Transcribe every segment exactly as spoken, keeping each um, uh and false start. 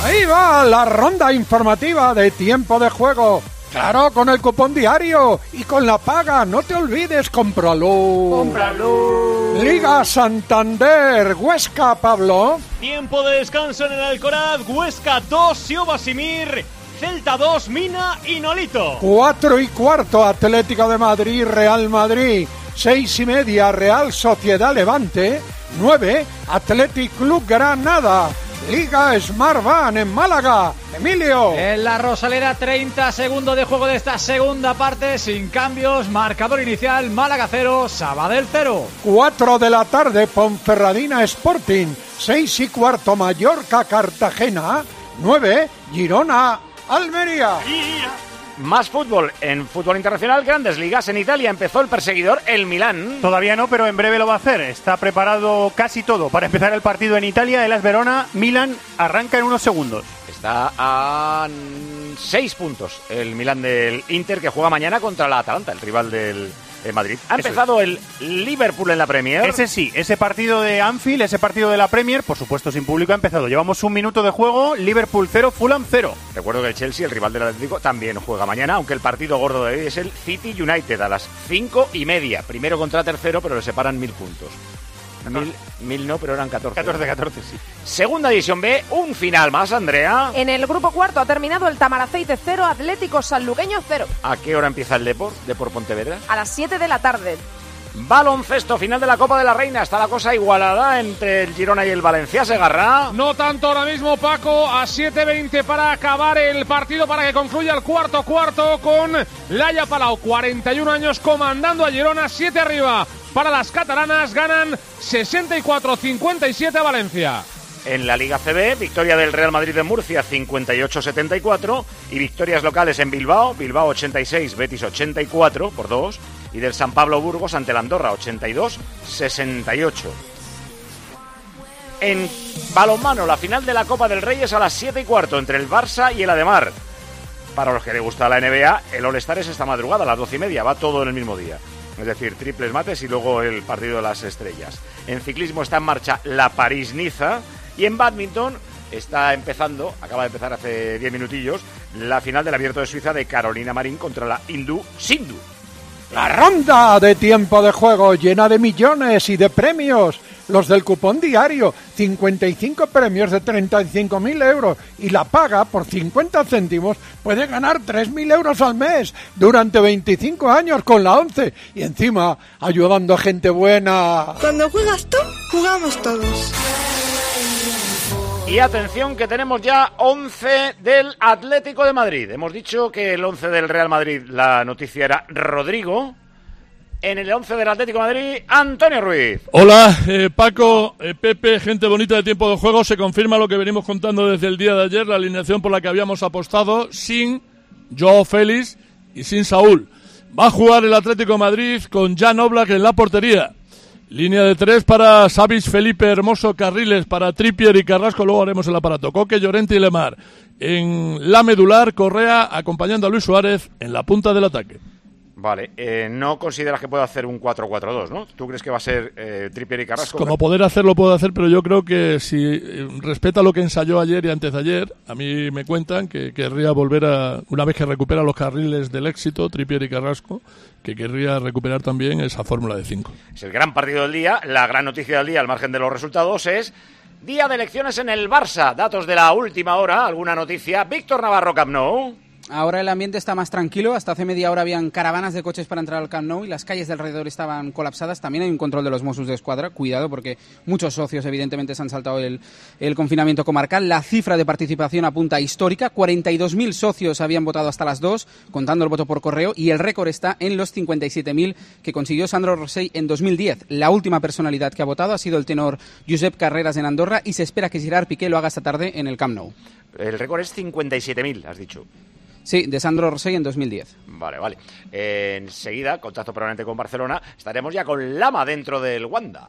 Ahí va la ronda informativa de tiempo de juego. Claro, con el cupón diario y con la paga, no te olvides, cómpralo. ¡Cómpralo! Liga Santander, Huesca, Pablo. Tiempo de descanso en el Alcoraz, Huesca dos, Siobasimir, Celta dos, Mina y Nolito. Cuatro y cuarto, Atlético de Madrid, Real Madrid. Seis y media, Real Sociedad Levante. Nueve, Athletic Club Granada. Liga Smartbank en Málaga. Emilio. En la Rosaleda, treinta segundos de juego de esta segunda parte, sin cambios, marcador inicial, Málaga cero, Sabadell cero. Cuatro de la tarde, Ponferradina Sporting. Seis y cuarto, Mallorca Cartagena. Nueve, Girona Almería. Más fútbol en fútbol internacional, grandes ligas. En Italia empezó el perseguidor, el Milán. Todavía no, pero en breve lo va a hacer. Está preparado casi todo para empezar el partido en Italia. El AS Verona, Milán, arranca en unos segundos. Está a seis puntos el Milán del Inter, que juega mañana contra la Atalanta, el rival del de Madrid. Ha Eso empezado es. el Liverpool en la Premier. Ese sí, ese partido de Anfield, ese partido de la Premier, por supuesto sin público, ha empezado. Llevamos un minuto de juego, Liverpool cero, Fulham cero. Recuerdo que el Chelsea, el rival del Atlético, también juega mañana, aunque el partido gordo de hoy es el City United a las cinco y media. Primero contra tercero, pero le separan mil puntos. Mil, mil no, pero eran catorce. catorce, catorce, sí. Segunda División B, un final más, Andrea. En el grupo cuarto ha terminado el Tamaraceite cero, Atlético Sanluqueño cero. ¿A qué hora empieza el Depor, Depor Pontevedra? A las siete de la tarde. Baloncesto, final de la Copa de la Reina. Está la cosa igualada entre el Girona y el Valencia. Segarra. No tanto ahora mismo, Paco. A siete veinte para acabar el partido, para que concluya el cuarto cuarto con Laia Palau, cuarenta y uno años, comandando a Girona. siete arriba para las catalanas. Ganan sesenta y cuatro cincuenta y siete a Valencia. En la Liga C B, victoria del Real Madrid en Murcia, cincuenta y ocho setenta y cuatro. Y victorias locales en Bilbao. Bilbao ochenta y seis, Betis ochenta y cuatro por dos. Y del San Pablo Burgos ante el Andorra, ochenta y dos sesenta y ocho. En balonmano, la final de la Copa del Rey es a las siete y cuarto entre el Barça y el Ademar. Para los que les gusta la N B A, el All-Star es esta madrugada a las doce y media, va todo en el mismo día. Es decir, triples mates y luego el partido de las estrellas. En ciclismo está en marcha la París-Niza y en bádminton está empezando, acaba de empezar hace diez minutillos, la final del Abierto de Suiza de Carolina Marín contra la hindú Sindhu. La ronda de tiempo de juego llena de millones y de premios. Los del cupón diario, cincuenta y cinco premios de treinta y cinco mil euros. Y la paga por cincuenta céntimos puede ganar tres mil euros al mes durante veinticinco años con la ONCE. Y encima ayudando a gente buena. Cuando juegas tú, jugamos todos. Y atención que tenemos ya once del Atlético de Madrid. Hemos dicho que el once del Real Madrid, la noticia era Rodrigo. En el once del Atlético de Madrid, Antonio Ruiz. Hola, eh, Paco, eh, Pepe, gente bonita de tiempo de juego. Se confirma lo que venimos contando desde el día de ayer, la alineación por la que habíamos apostado, sin Joao Félix y sin Saúl. Va a jugar el Atlético de Madrid con Jan Oblak en la portería. Línea de tres para Savic, Felipe, Hermoso, Carriles, para Trippier y Carrasco. Luego haremos el aparato. Coque, Llorente y Lemar. En la medular, Correa acompañando a Luis Suárez en la punta del ataque. Vale, eh, no consideras que pueda hacer un cuatro cuatro dos, ¿no? ¿Tú crees que va a ser eh, Trippier y Carrasco? Como poder hacerlo puedo hacer, pero yo creo que si respeta lo que ensayó ayer y antes de ayer, a mí me cuentan que querría volver a, una vez que recupera los carriles del éxito, Trippier y Carrasco, que querría recuperar también esa fórmula de cinco. Es el gran partido del día, la gran noticia del día, al margen de los resultados, es día de elecciones en el Barça. Datos de la última hora, alguna noticia. Víctor Navarro, Camp Nou. Ahora el ambiente está más tranquilo. Hasta hace media hora habían caravanas de coches para entrar al Camp Nou y las calles de alrededor estaban colapsadas. También hay un control de los Mossos de Escuadra. Cuidado, porque muchos socios evidentemente se han saltado el, el confinamiento comarcal. La cifra de participación apunta a histórica. cuarenta y dos mil socios habían votado hasta las dos, contando el voto por correo, y el récord está en los cincuenta y siete mil que consiguió Sandro Rosell en dos mil diez. La última personalidad que ha votado ha sido el tenor Josep Carreras en Andorra y se espera que Gerard Piqué lo haga esta tarde en el Camp Nou. El récord es cincuenta y siete mil, has dicho. Sí, de Sandro Rosell en dos mil diez. Vale, vale. Eh, enseguida, contacto permanente con Barcelona. Estaremos ya con Lama dentro del Wanda.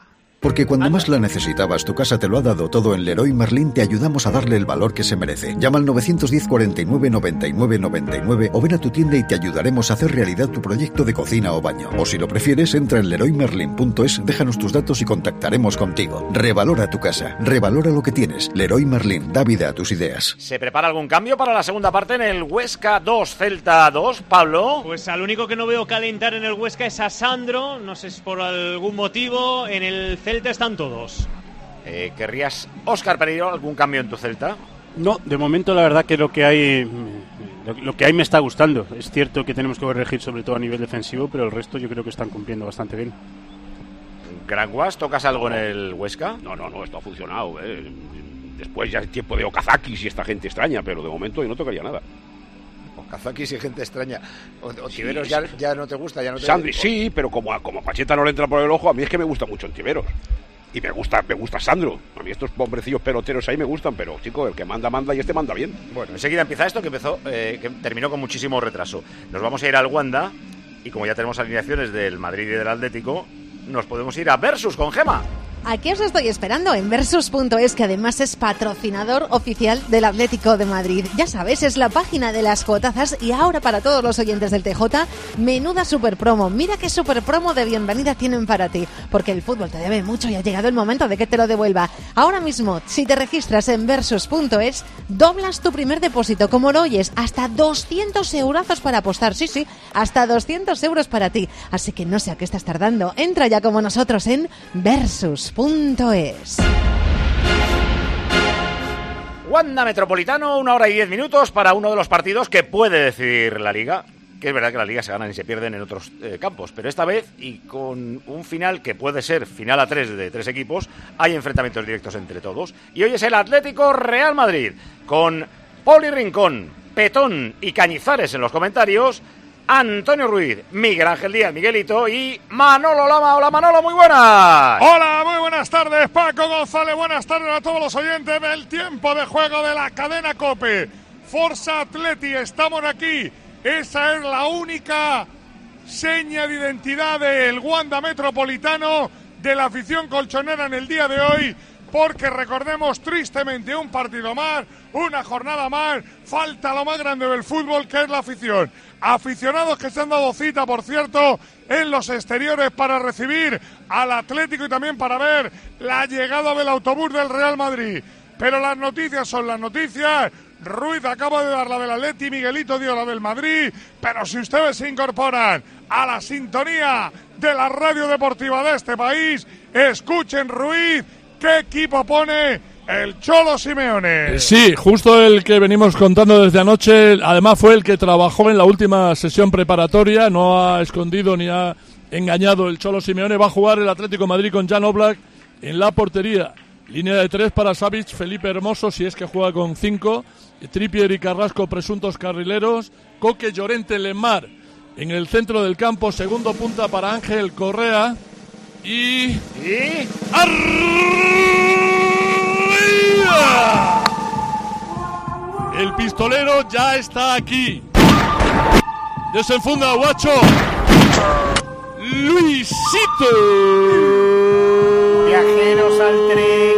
Porque cuando más la necesitabas, tu casa te lo ha dado todo. En Leroy Merlin te ayudamos a darle el valor que se merece. Llama al nueve uno cero, cuarenta y nueve, noventa y nueve, noventa y nueve o ven a tu tienda y te ayudaremos a hacer realidad tu proyecto de cocina o baño. O si lo prefieres, entra en leroy merlin punto es, déjanos tus datos y contactaremos contigo. Revalora tu casa, revalora lo que tienes. Leroy Merlin, da vida a tus ideas. ¿Se prepara algún cambio para la segunda parte en el Huesca dos, Celta dos, Pablo? Pues al único que no veo calentar en el Huesca es a Sandro, no sé si por algún motivo, en el Celta están todos. Eh, ¿Querrías, Óscar Pereiro, algún cambio en tu Celta? No, de momento la verdad que lo que hay lo, lo que hay me está gustando. Es cierto que tenemos que corregir sobre todo a nivel defensivo, pero el resto yo creo que están cumpliendo bastante bien. Gran Guas, ¿tocas algo en el Huesca? No, no, no, esto ha funcionado. ¿eh? Después ya es tiempo de Okazakis y esta gente extraña, pero de momento yo no tocaría nada. Okazakis y gente extraña. Ontiveros sí, ya, ya no te gusta, ya no te... Sandri, sí, pero como a, como a Pacheta no le entra por el ojo, a mí es que me gusta mucho Ontiveros. Y me gusta, me gusta Sandro. A mí estos hombrecillos peloteros ahí me gustan, pero chico, el que manda, manda y este manda bien. Bueno, enseguida empieza esto que empezó, eh, que terminó con muchísimo retraso. Nos vamos a ir al Wanda y como ya tenemos alineaciones del Madrid y del Atlético, nos podemos ir a Versus con Gema. Aquí os estoy esperando en Versus punto es, que además es patrocinador oficial del Atlético de Madrid. Ya sabes, es la página de las cuotazas y ahora para todos los oyentes del T J, menuda super promo. Mira qué super promo de bienvenida tienen para ti, porque el fútbol te debe mucho y ha llegado el momento de que te lo devuelva. Ahora mismo, si te registras en Versus punto es, doblas tu primer depósito, como lo oyes, hasta doscientos eurazos para apostar. Sí, sí, hasta doscientos euros para ti. Así que no sé a qué estás tardando. Entra ya como nosotros en Versus punto es. Wanda Metropolitano, una hora y diez minutos para uno de los partidos que puede decidir la Liga. Que es verdad que la Liga se ganan y se pierden en otros eh, campos, pero esta vez, y con un final que puede ser final a tres de tres equipos, hay enfrentamientos directos entre todos. Y hoy es el Atlético Real Madrid, con Poli Rincón, Petón y Cañizares en los comentarios, Antonio Ruiz, Miguel Ángel Díaz, Miguelito y Manolo Lama. Hola Manolo, muy buenas. Hola, muy buenas tardes, Paco González, buenas tardes a todos los oyentes del tiempo de juego de la cadena COPE. Forza Atleti, estamos aquí. Esa es la única seña de identidad del Wanda Metropolitano, de la afición colchonera en el día de hoy, porque recordemos tristemente un partido más, una jornada más, falta lo más grande del fútbol, que es la afición. Aficionados que se han dado cita, por cierto, en los exteriores para recibir al Atlético y también para ver la llegada del autobús del Real Madrid. Pero las noticias son las noticias. Ruiz acaba de dar la del Atleti, Miguelito dio la del Madrid, pero si ustedes se incorporan a la sintonía de la radio deportiva de este país, escuchen Ruiz, ¿qué equipo pone el Cholo Simeone? Sí, justo el que venimos contando desde anoche, además fue el que trabajó en la última sesión preparatoria, no ha escondido ni ha engañado el Cholo Simeone. Va a jugar el Atlético de Madrid con Jan Oblak en la portería. Línea de tres para Savic, Felipe Hermoso, si es que juega con cinco, Trippier y Carrasco, presuntos carrileros, Coque, Llorente, Lemar en el centro del campo, segundo punta para Ángel Correa y... ¿Y? ¡Arriba! El pistolero ya está aquí. Desenfunda, guacho. Luisito. Viajeros al tren.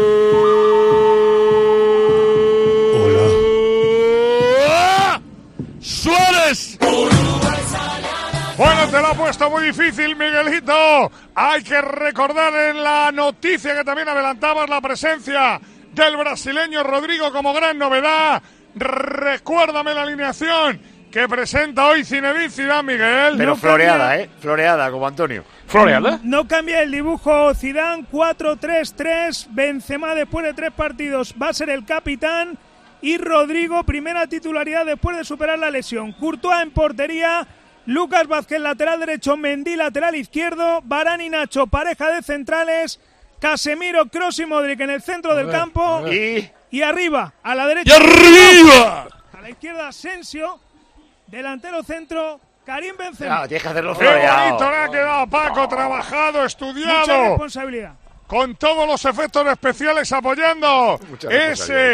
Hola. Suárez. Bueno, te lo ha puesto muy difícil, Miguelito. Hay que recordar en la noticia que también adelantabas la presencia del brasileño Rodrigo como gran novedad. Recuérdame la alineación que presenta hoy Zinedine Zidane, Miguel. Pero no floreada, cambia, ¿eh? Floreada, como Antonio. ¿Floreada? No cambia el dibujo Zidane, cuatro tres tres. Benzema después de tres partidos va a ser el capitán. Y Rodrigo, primera titularidad después de superar la lesión. Courtois en portería. Lucas Vázquez, lateral derecho. Mendy, lateral izquierdo. Varane y Nacho, pareja de centrales. Casemiro, Kroos y Modric en el centro del campo. Y... y arriba, a la derecha. ¡Y arriba! A la izquierda, Asensio. Delantero centro, Karim Benzema. Ah, tienes que hacerlo Qué floreado. bonito le ha quedado, Paco, trabajado, estudiado. Mucha responsabilidad. Con todos los efectos especiales apoyando ese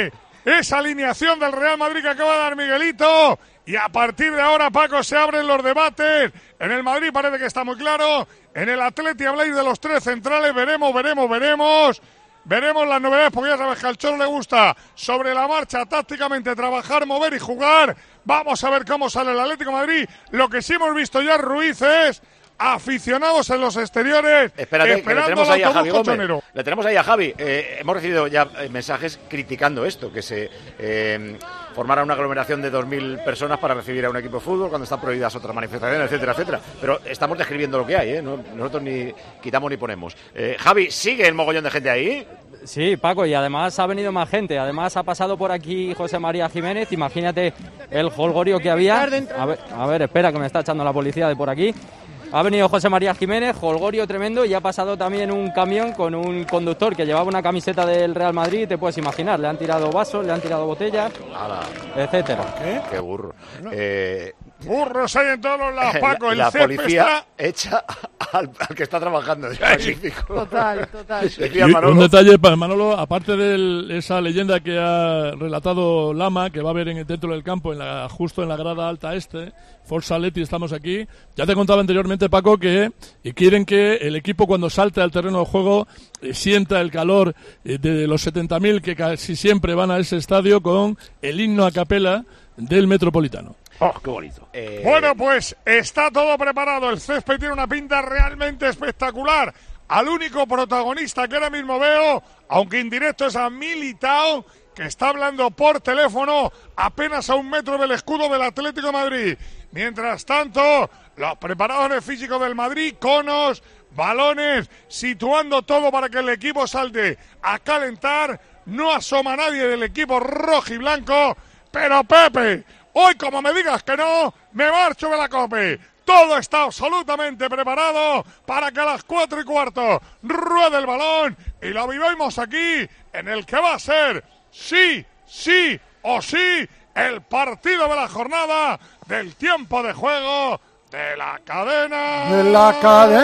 esa alineación del Real Madrid que acaba de dar Miguelito. Y a partir de ahora, Paco, se abren los debates. En el Madrid parece que está muy claro. En el Atleti habláis de los tres centrales. Veremos, veremos, veremos. Veremos las novedades, porque ya sabes que al Cholo le gusta sobre la marcha, tácticamente, trabajar, mover y jugar. Vamos a ver cómo sale el Atlético de Madrid. Lo que sí hemos visto ya, Ruiz, es aficionados en los exteriores. Espérate, que le tenemos ahí a Javi Gómez. Colchonero. Le tenemos ahí a Javi. Eh, hemos recibido ya eh, mensajes criticando esto, que se eh, formara una aglomeración de dos mil personas para recibir a un equipo de fútbol cuando están prohibidas otras manifestaciones, etcétera, etcétera. Pero estamos describiendo lo que hay, ¿eh? No, nosotros ni quitamos ni ponemos. Eh, Javi, ¿sigue el mogollón de gente ahí? Sí, Paco, y además ha venido más gente. Además ha pasado por aquí José María Jiménez. Imagínate el jolgorio que había. A ver, a ver, espera, que me está echando la policía de por aquí. Ha venido José María Jiménez, jolgorio tremendo, y ha pasado también un camión con un conductor que llevaba una camiseta del Real Madrid, te puedes imaginar, le han tirado vasos, le han tirado botellas, Ala. etcétera. ¿Qué? Qué burro. Eh, Burros hay en todos los lados, Paco. La, el la policía está... echa al, al que está trabajando. Es magnífico. Total, total. Y un detalle para Manolo, aparte de esa leyenda que ha relatado Lama, que va a haber en, dentro del campo, en la, justo en la grada alta este, Forza Atleti, estamos aquí. Ya te contaba anteriormente, Paco, que y quieren que el equipo cuando salte al terreno de juego eh, sienta el calor eh, de los setenta mil que casi siempre van a ese estadio con el himno a capela del Metropolitano. ¡Oh, qué bonito! Eh... Bueno, pues está todo preparado. El césped tiene una pinta realmente espectacular. Al único protagonista que ahora mismo veo, aunque indirecto, es a Militao, que está hablando por teléfono apenas a un metro del escudo del Atlético de Madrid. Mientras tanto, los preparadores físicos del Madrid, conos, balones, situando todo para que el equipo salte a calentar. No asoma nadie del equipo rojo y blanco, pero Pepe, hoy como me digas que no, me marcho de la COPE. Todo está absolutamente preparado para que a las cuatro y cuarto ruede el balón y lo vivimos aquí, en el que va a ser, sí, sí o sí, el partido de la jornada del tiempo de juego de la cadena. De la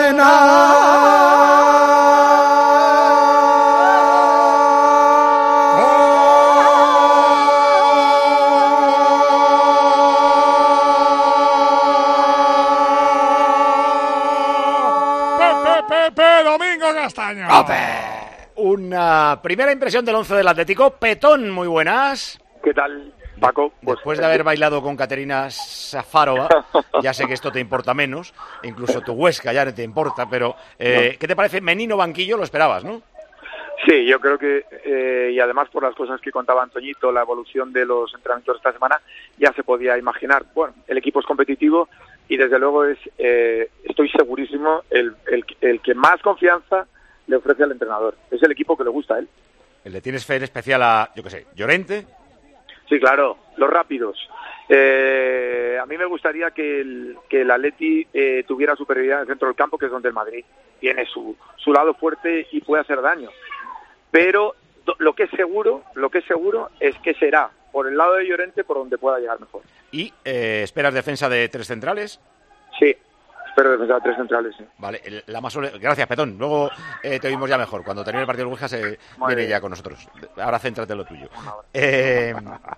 cadena. Pepe Domingo Castaño. ¡Ope! Una primera impresión del once del Atlético. Petón, muy buenas. ¿Qué tal, Paco? Pues, Después de haber bailado con Caterina Safarova, ya sé que esto te importa menos, incluso tu Huesca ya no te importa, pero eh, ¿qué te parece? Menino banquillo, lo esperabas, ¿no? Sí, yo creo que, eh, y además por las cosas que contaba Antoñito, la evolución de los entrenamientos de esta semana, ya se podía imaginar. Bueno, el equipo es competitivo y desde luego es, eh, estoy segurísimo, el, el, el que más confianza le ofrece al entrenador. Es el equipo que le gusta a él. ¿Le tienes fe en especial a, yo qué sé, Llorente? Sí, claro, los rápidos. Eh, a mí me gustaría que el, que el Atleti eh, tuviera superioridad en el centro del campo, que es donde el Madrid tiene su, su lado fuerte y puede hacer daño. Pero lo que es seguro, lo que es seguro es que será por el lado de Llorente por donde pueda llegar mejor. ¿Y eh, esperas defensa de tres centrales? Sí, espero defensa de tres centrales, sí. Vale, la más sole... Gracias, Petón. Luego eh, te oímos ya mejor. Cuando termine el partido del Huesca se Muy viene bien. Ya con nosotros. Ahora céntrate en lo tuyo. Eh,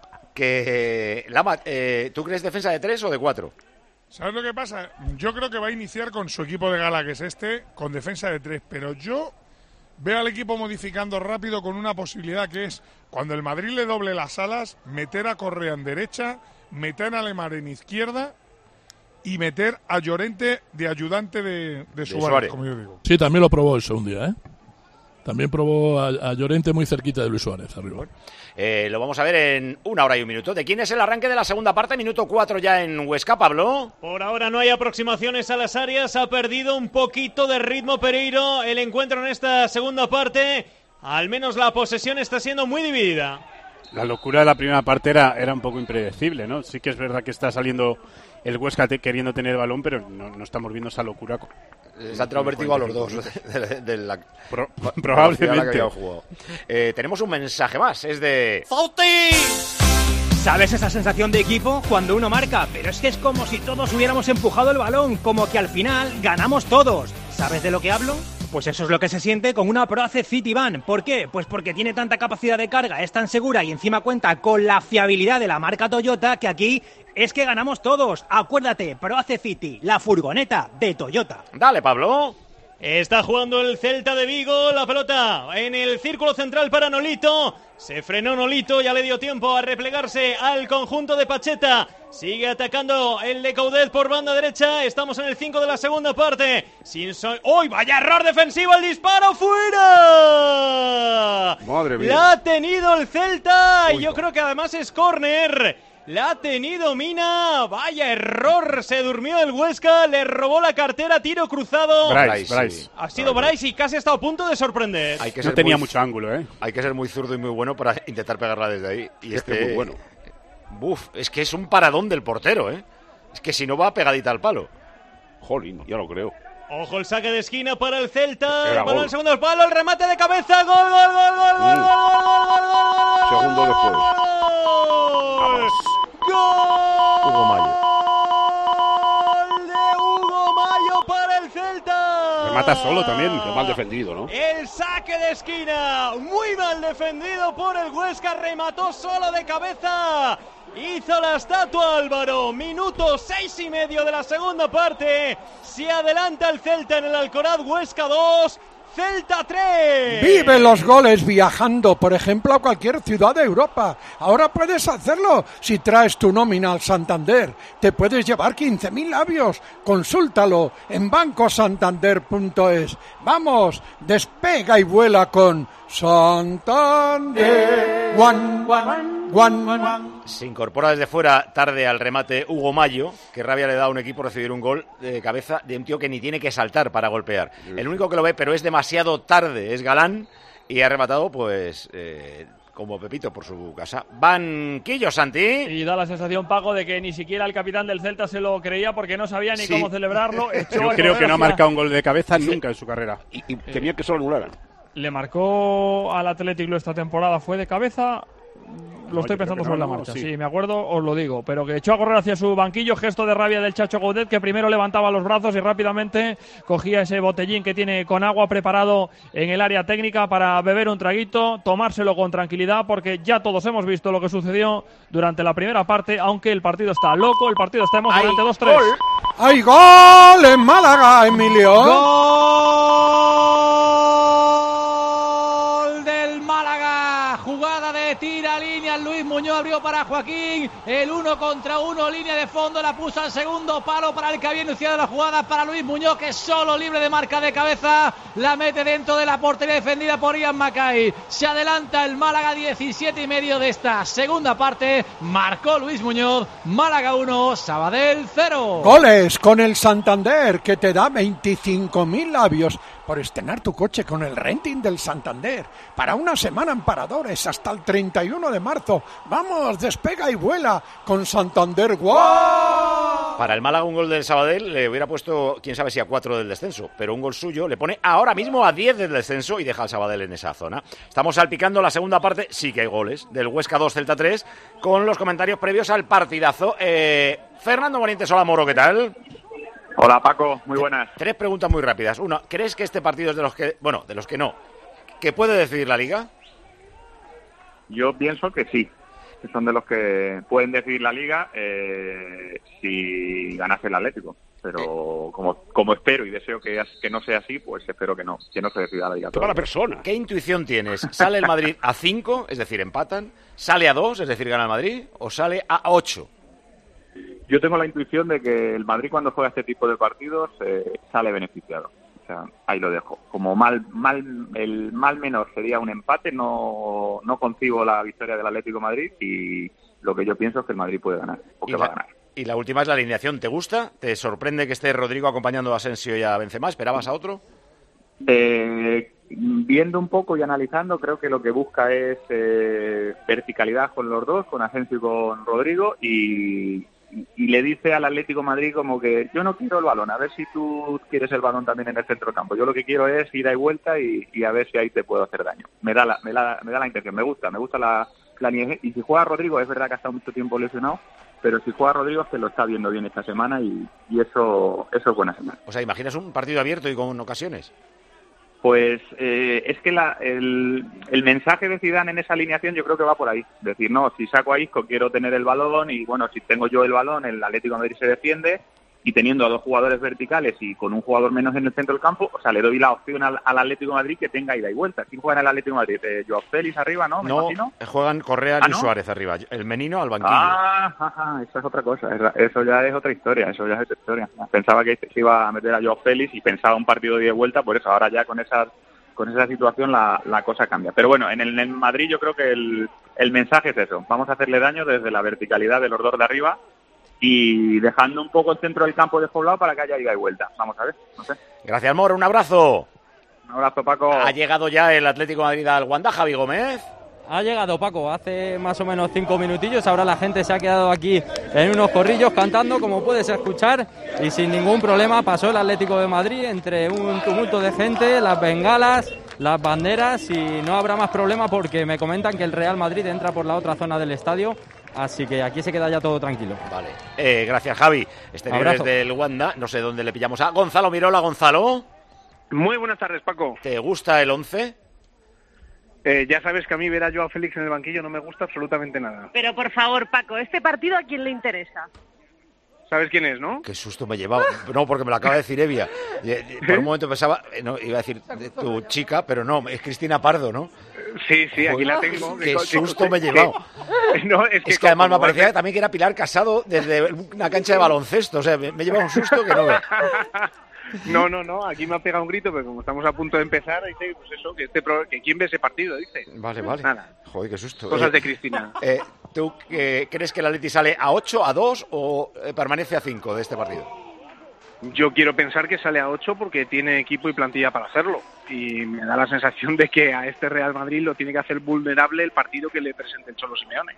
que Lama, eh, ¿tú crees defensa de tres o de cuatro? ¿Sabes lo que pasa? Yo creo que va a iniciar con su equipo de gala, que es este, con defensa de tres. Pero yo veo al equipo modificando rápido con una posibilidad que es, cuando el Madrid le doble las alas, meter a Correa en derecha, meter a Lemar en izquierda y meter a Llorente de ayudante de, de Suárez, Suárez, como yo digo. Sí, también lo probó eso un día, ¿eh? También probó a, a Llorente muy cerquita de Luis Suárez, arriba. Eh, lo vamos a ver en una hora y un minuto. ¿De quién es el arranque de la segunda parte? Minuto cuatro ya en Huesca, Pablo. Por ahora no hay aproximaciones a las áreas. Ha perdido un poquito de ritmo Pereiro. El encuentro en esta segunda parte, al menos la posesión está siendo muy dividida. La locura de la primera parte era, era un poco impredecible, ¿no? Sí que es verdad que está saliendo el Huesca te, queriendo tener el balón, pero no, no estamos viendo esa locura. Les ha entrado vértigo a los dos de, de, de la, Pro, probablemente. La eh, tenemos un mensaje más, es de ¡Fauti! ¿Sabes esa sensación de equipo cuando uno marca? Pero es que es como si todos hubiéramos empujado el balón, como que al final ganamos todos. ¿Sabes de lo que hablo? Pues eso es lo que se siente con una Proace Citivan. ¿Por qué? Pues porque tiene tanta capacidad de carga, es tan segura y encima cuenta con la fiabilidad de la marca Toyota que aquí es que ganamos todos. Acuérdate, Proace City, la furgoneta de Toyota. Dale, Pablo. Está jugando el Celta de Vigo, la pelota en el círculo central para Nolito. Se frenó Nolito, ya le dio tiempo a replegarse al conjunto de Pacheta. Sigue atacando el de Coudet por banda derecha. Estamos en el cinco de la segunda parte. Sin so ¡Uy! ¡Vaya error defensivo! ¡El disparo fuera! Madre mía. La ha tenido el Celta. Uy, y yo no. creo que además es córner. La ha tenido Mina. Vaya error. Se durmió el Huesca. Le robó la cartera. Tiro cruzado. Bryce, Bryce. Ha sido Bryce y casi ha estado a punto de sorprender. Hay que no tenía muy, mucho ángulo, ¿eh? Hay que ser muy zurdo y muy bueno para intentar pegarla desde ahí. Y es este que es muy bueno. Buf, es que es un paradón del portero, ¿eh? Es que si no va pegadita al palo. Jolín, ya lo creo. Ojo el saque de esquina para el Celta. Era el balón gol. al segundo palo. El remate de cabeza. Gol, gol, gol, gol, gol, Mm. gol, gol, gol, gol, gol. Segundo después. ¡Gol! Hugo Mayo. ¡Gol de Hugo Mayo para el Celta! Remata solo también. Qué mal defendido, ¿no? El saque de esquina. Muy mal defendido por el Huesca. Remató solo de cabeza. Hizo la estatua Álvaro. Minuto seis y medio de la segunda parte. Se adelanta el Celta en el Alcoraz. Huesca dos. Celta tres. Vive los goles viajando, por ejemplo, a cualquier ciudad de Europa. Ahora puedes hacerlo si traes tu nómina al Santander. Te puedes llevar quince mil labios. Consúltalo en banco santander punto es. Vamos, despega y vuela con Santander. One, one, one, one. Se incorpora desde fuera tarde al remate Hugo Mayo. Qué rabia le da a un equipo recibir un gol de cabeza de un tío que ni tiene que saltar para golpear. El único que lo ve, pero es demasiado tarde, es Galán. Y ha rematado, pues, eh, como Pepito por su casa. Banquillo, Santi. Y da la sensación, Paco, de que ni siquiera el capitán del Celta se lo creía porque no sabía ni Sí. cómo celebrarlo. Echó Yo a creo correr que no ha hacia- marcado un gol de cabeza nunca en su carrera. Y, y temía que solo anularan. Le marcó al Atlético esta temporada, fue de cabeza. Lo No, estoy yo pensando creo que sobre no, la no, marcha, sí. sí. me acuerdo, os lo digo. Pero que echó a correr hacia su banquillo, gesto de rabia del Chacho Gaudet, que primero levantaba los brazos y rápidamente cogía ese botellín que tiene con agua preparado en el área técnica para beber un traguito, tomárselo con tranquilidad, porque ya todos hemos visto lo que sucedió durante la primera parte, aunque el partido está loco, el partido está emocionante, dos tres. ¡Hay gol en Málaga, Emilio! Gol del Málaga, jugada de tira línea, Luis Muñoz abrió para Joaquín, el uno contra uno, línea de fondo, la puso al segundo palo para el que había iniciado la jugada, para Luis Muñoz, que solo libre de marca de cabeza, la mete dentro de la portería defendida por Ian Mackay. Se adelanta el Málaga, diecisiete y medio de esta segunda parte, marcó Luis Muñoz, Málaga uno, Sabadell cero. Goles con el Santander, que te da veinticinco mil labios por estrenar tu coche con el renting del Santander. Para una semana en paradores hasta el treinta y uno de marzo. Vamos, despega y vuela con Santander. ¡Guau! Para el Málaga un gol del Sabadell le hubiera puesto, quién sabe si a cuatro del descenso, pero un gol suyo le pone ahora mismo a diez del descenso y deja al Sabadell en esa zona. Estamos salpicando la segunda parte, sí que hay goles, del Huesca dos, Celta tres, con los comentarios previos al partidazo. Eh, Fernando Morientes, hola Moro, ¿qué tal? Hola Paco, muy buenas. Tres preguntas muy rápidas. Una, ¿crees que este partido es de los que, bueno, de los que no, que puede decidir la Liga? Yo pienso que sí, que son de los que pueden decidir la Liga eh, si ganase el Atlético. Pero como, como espero y deseo que, que no sea así, pues espero que no, que no se decida la Liga. Toda la persona. ¿Qué intuición tienes? ¿Sale el Madrid a cinco, es decir, empatan? ¿Sale a dos, es decir, gana el Madrid? ¿O sale a ocho? Yo tengo la intuición de que el Madrid cuando juega este tipo de partidos eh, sale beneficiado. O sea, ahí lo dejo. Como mal, mal, el mal menor sería un empate, no, no concibo la victoria del Atlético de Madrid y lo que yo pienso es que el Madrid puede ganar, o que va a ganar. Y la última es la alineación. ¿Te gusta? ¿Te sorprende que esté Rodrigo acompañando a Asensio y a Benzema? ¿Esperabas a otro? Eh, viendo un poco y analizando, creo que lo que busca es eh, verticalidad con los dos, con Asensio y con Rodrigo, y, y le dice al Atlético de Madrid como que yo no quiero el balón, a ver si tú quieres el balón también en el centro del campo. Yo lo que quiero es ida y vuelta y, y a ver si ahí te puedo hacer daño. Me da la, me da, me da la intención, me gusta, me gusta la, la nieve. Y si juega Rodrigo, es verdad que ha estado mucho tiempo lesionado, pero si juega Rodrigo se lo está viendo bien esta semana y, y eso, eso es buena semana. O sea, ¿imaginas un partido abierto y con ocasiones? Pues eh, es que la, el, el mensaje de Zidane en esa alineación yo creo que va por ahí. Decir, no, si saco a Isco quiero tener el balón y bueno, si tengo yo el balón, el Atlético de Madrid se defiende y teniendo a dos jugadores verticales y con un jugador menos en el centro del campo, o sea, le doy la opción al, al Atlético de Madrid que tenga ida y vuelta. ¿Quién juega en el Atlético de Madrid? Eh, Joao Félix arriba, ¿no? ¿Me no, imagino? Juegan Correa ¿Ah, y no? Suárez arriba. El Menino al banquillo. Ah, ajá, eso es otra cosa. Eso, eso ya es otra historia. Eso ya es otra historia. Pensaba que se iba a meter a Joao Félix y pensaba un partido de ida y vuelta, por eso ahora ya con esas con esa situación la, la cosa cambia. Pero bueno, en el, en el Madrid yo creo que el, el mensaje es eso. Vamos a hacerle daño desde la verticalidad de los dos de arriba y dejando un poco el centro del campo despoblado para que haya ida y vuelta. Vamos a ver, no sé. Gracias, Moro. Un abrazo. Un abrazo, Paco. Ha llegado ya el Atlético de Madrid al Wanda, Javi Gómez. Ha llegado, Paco, hace más o menos cinco minutillos. Ahora la gente se ha quedado aquí en unos corrillos cantando, como puedes escuchar, y sin ningún problema pasó el Atlético de Madrid entre un tumulto de gente, las bengalas, las banderas, y no habrá más problema porque me comentan que el Real Madrid entra por la otra zona del estadio, así que aquí se queda ya todo tranquilo. Vale, eh, gracias, Javi. Exteriores del Wanda, no sé dónde le pillamos a Gonzalo Mirola. Gonzalo. Muy buenas tardes, Paco. ¿Te gusta el once? Eh, ya sabes que a mí ver a Joao Félix en el banquillo no me gusta absolutamente nada. Pero por favor, Paco, ¿este partido a quién le interesa? ¿Sabes quién es, no? Qué susto me he llevado. No, porque me lo acaba de decir Evia. Por un momento pensaba, no, iba a decir tu chica, pero no, es Cristina Pardo, ¿no? Sí, sí, aquí la tengo. Qué susto me he llevado. No, es que, es que además me parecía también que era Pilar Casado desde una cancha de baloncesto. O sea, me, me he llevado un susto que no veo. No, no, no, aquí me ha pegado un grito, pero como estamos a punto de empezar, dice, pues eso, que, este pro, que quién ve ese partido, dice. Vale, vale. Nada. Joder, qué susto. Cosas eh, de Cristina. Eh, ¿Tú eh, crees que el Atleti sale a ocho, a dos o eh, permanece a cinco de este partido? Yo quiero pensar que sale a ocho porque tiene equipo y plantilla para hacerlo. Y me da la sensación de que a este Real Madrid lo tiene que hacer vulnerable el partido que le presente el Cholo Simeone.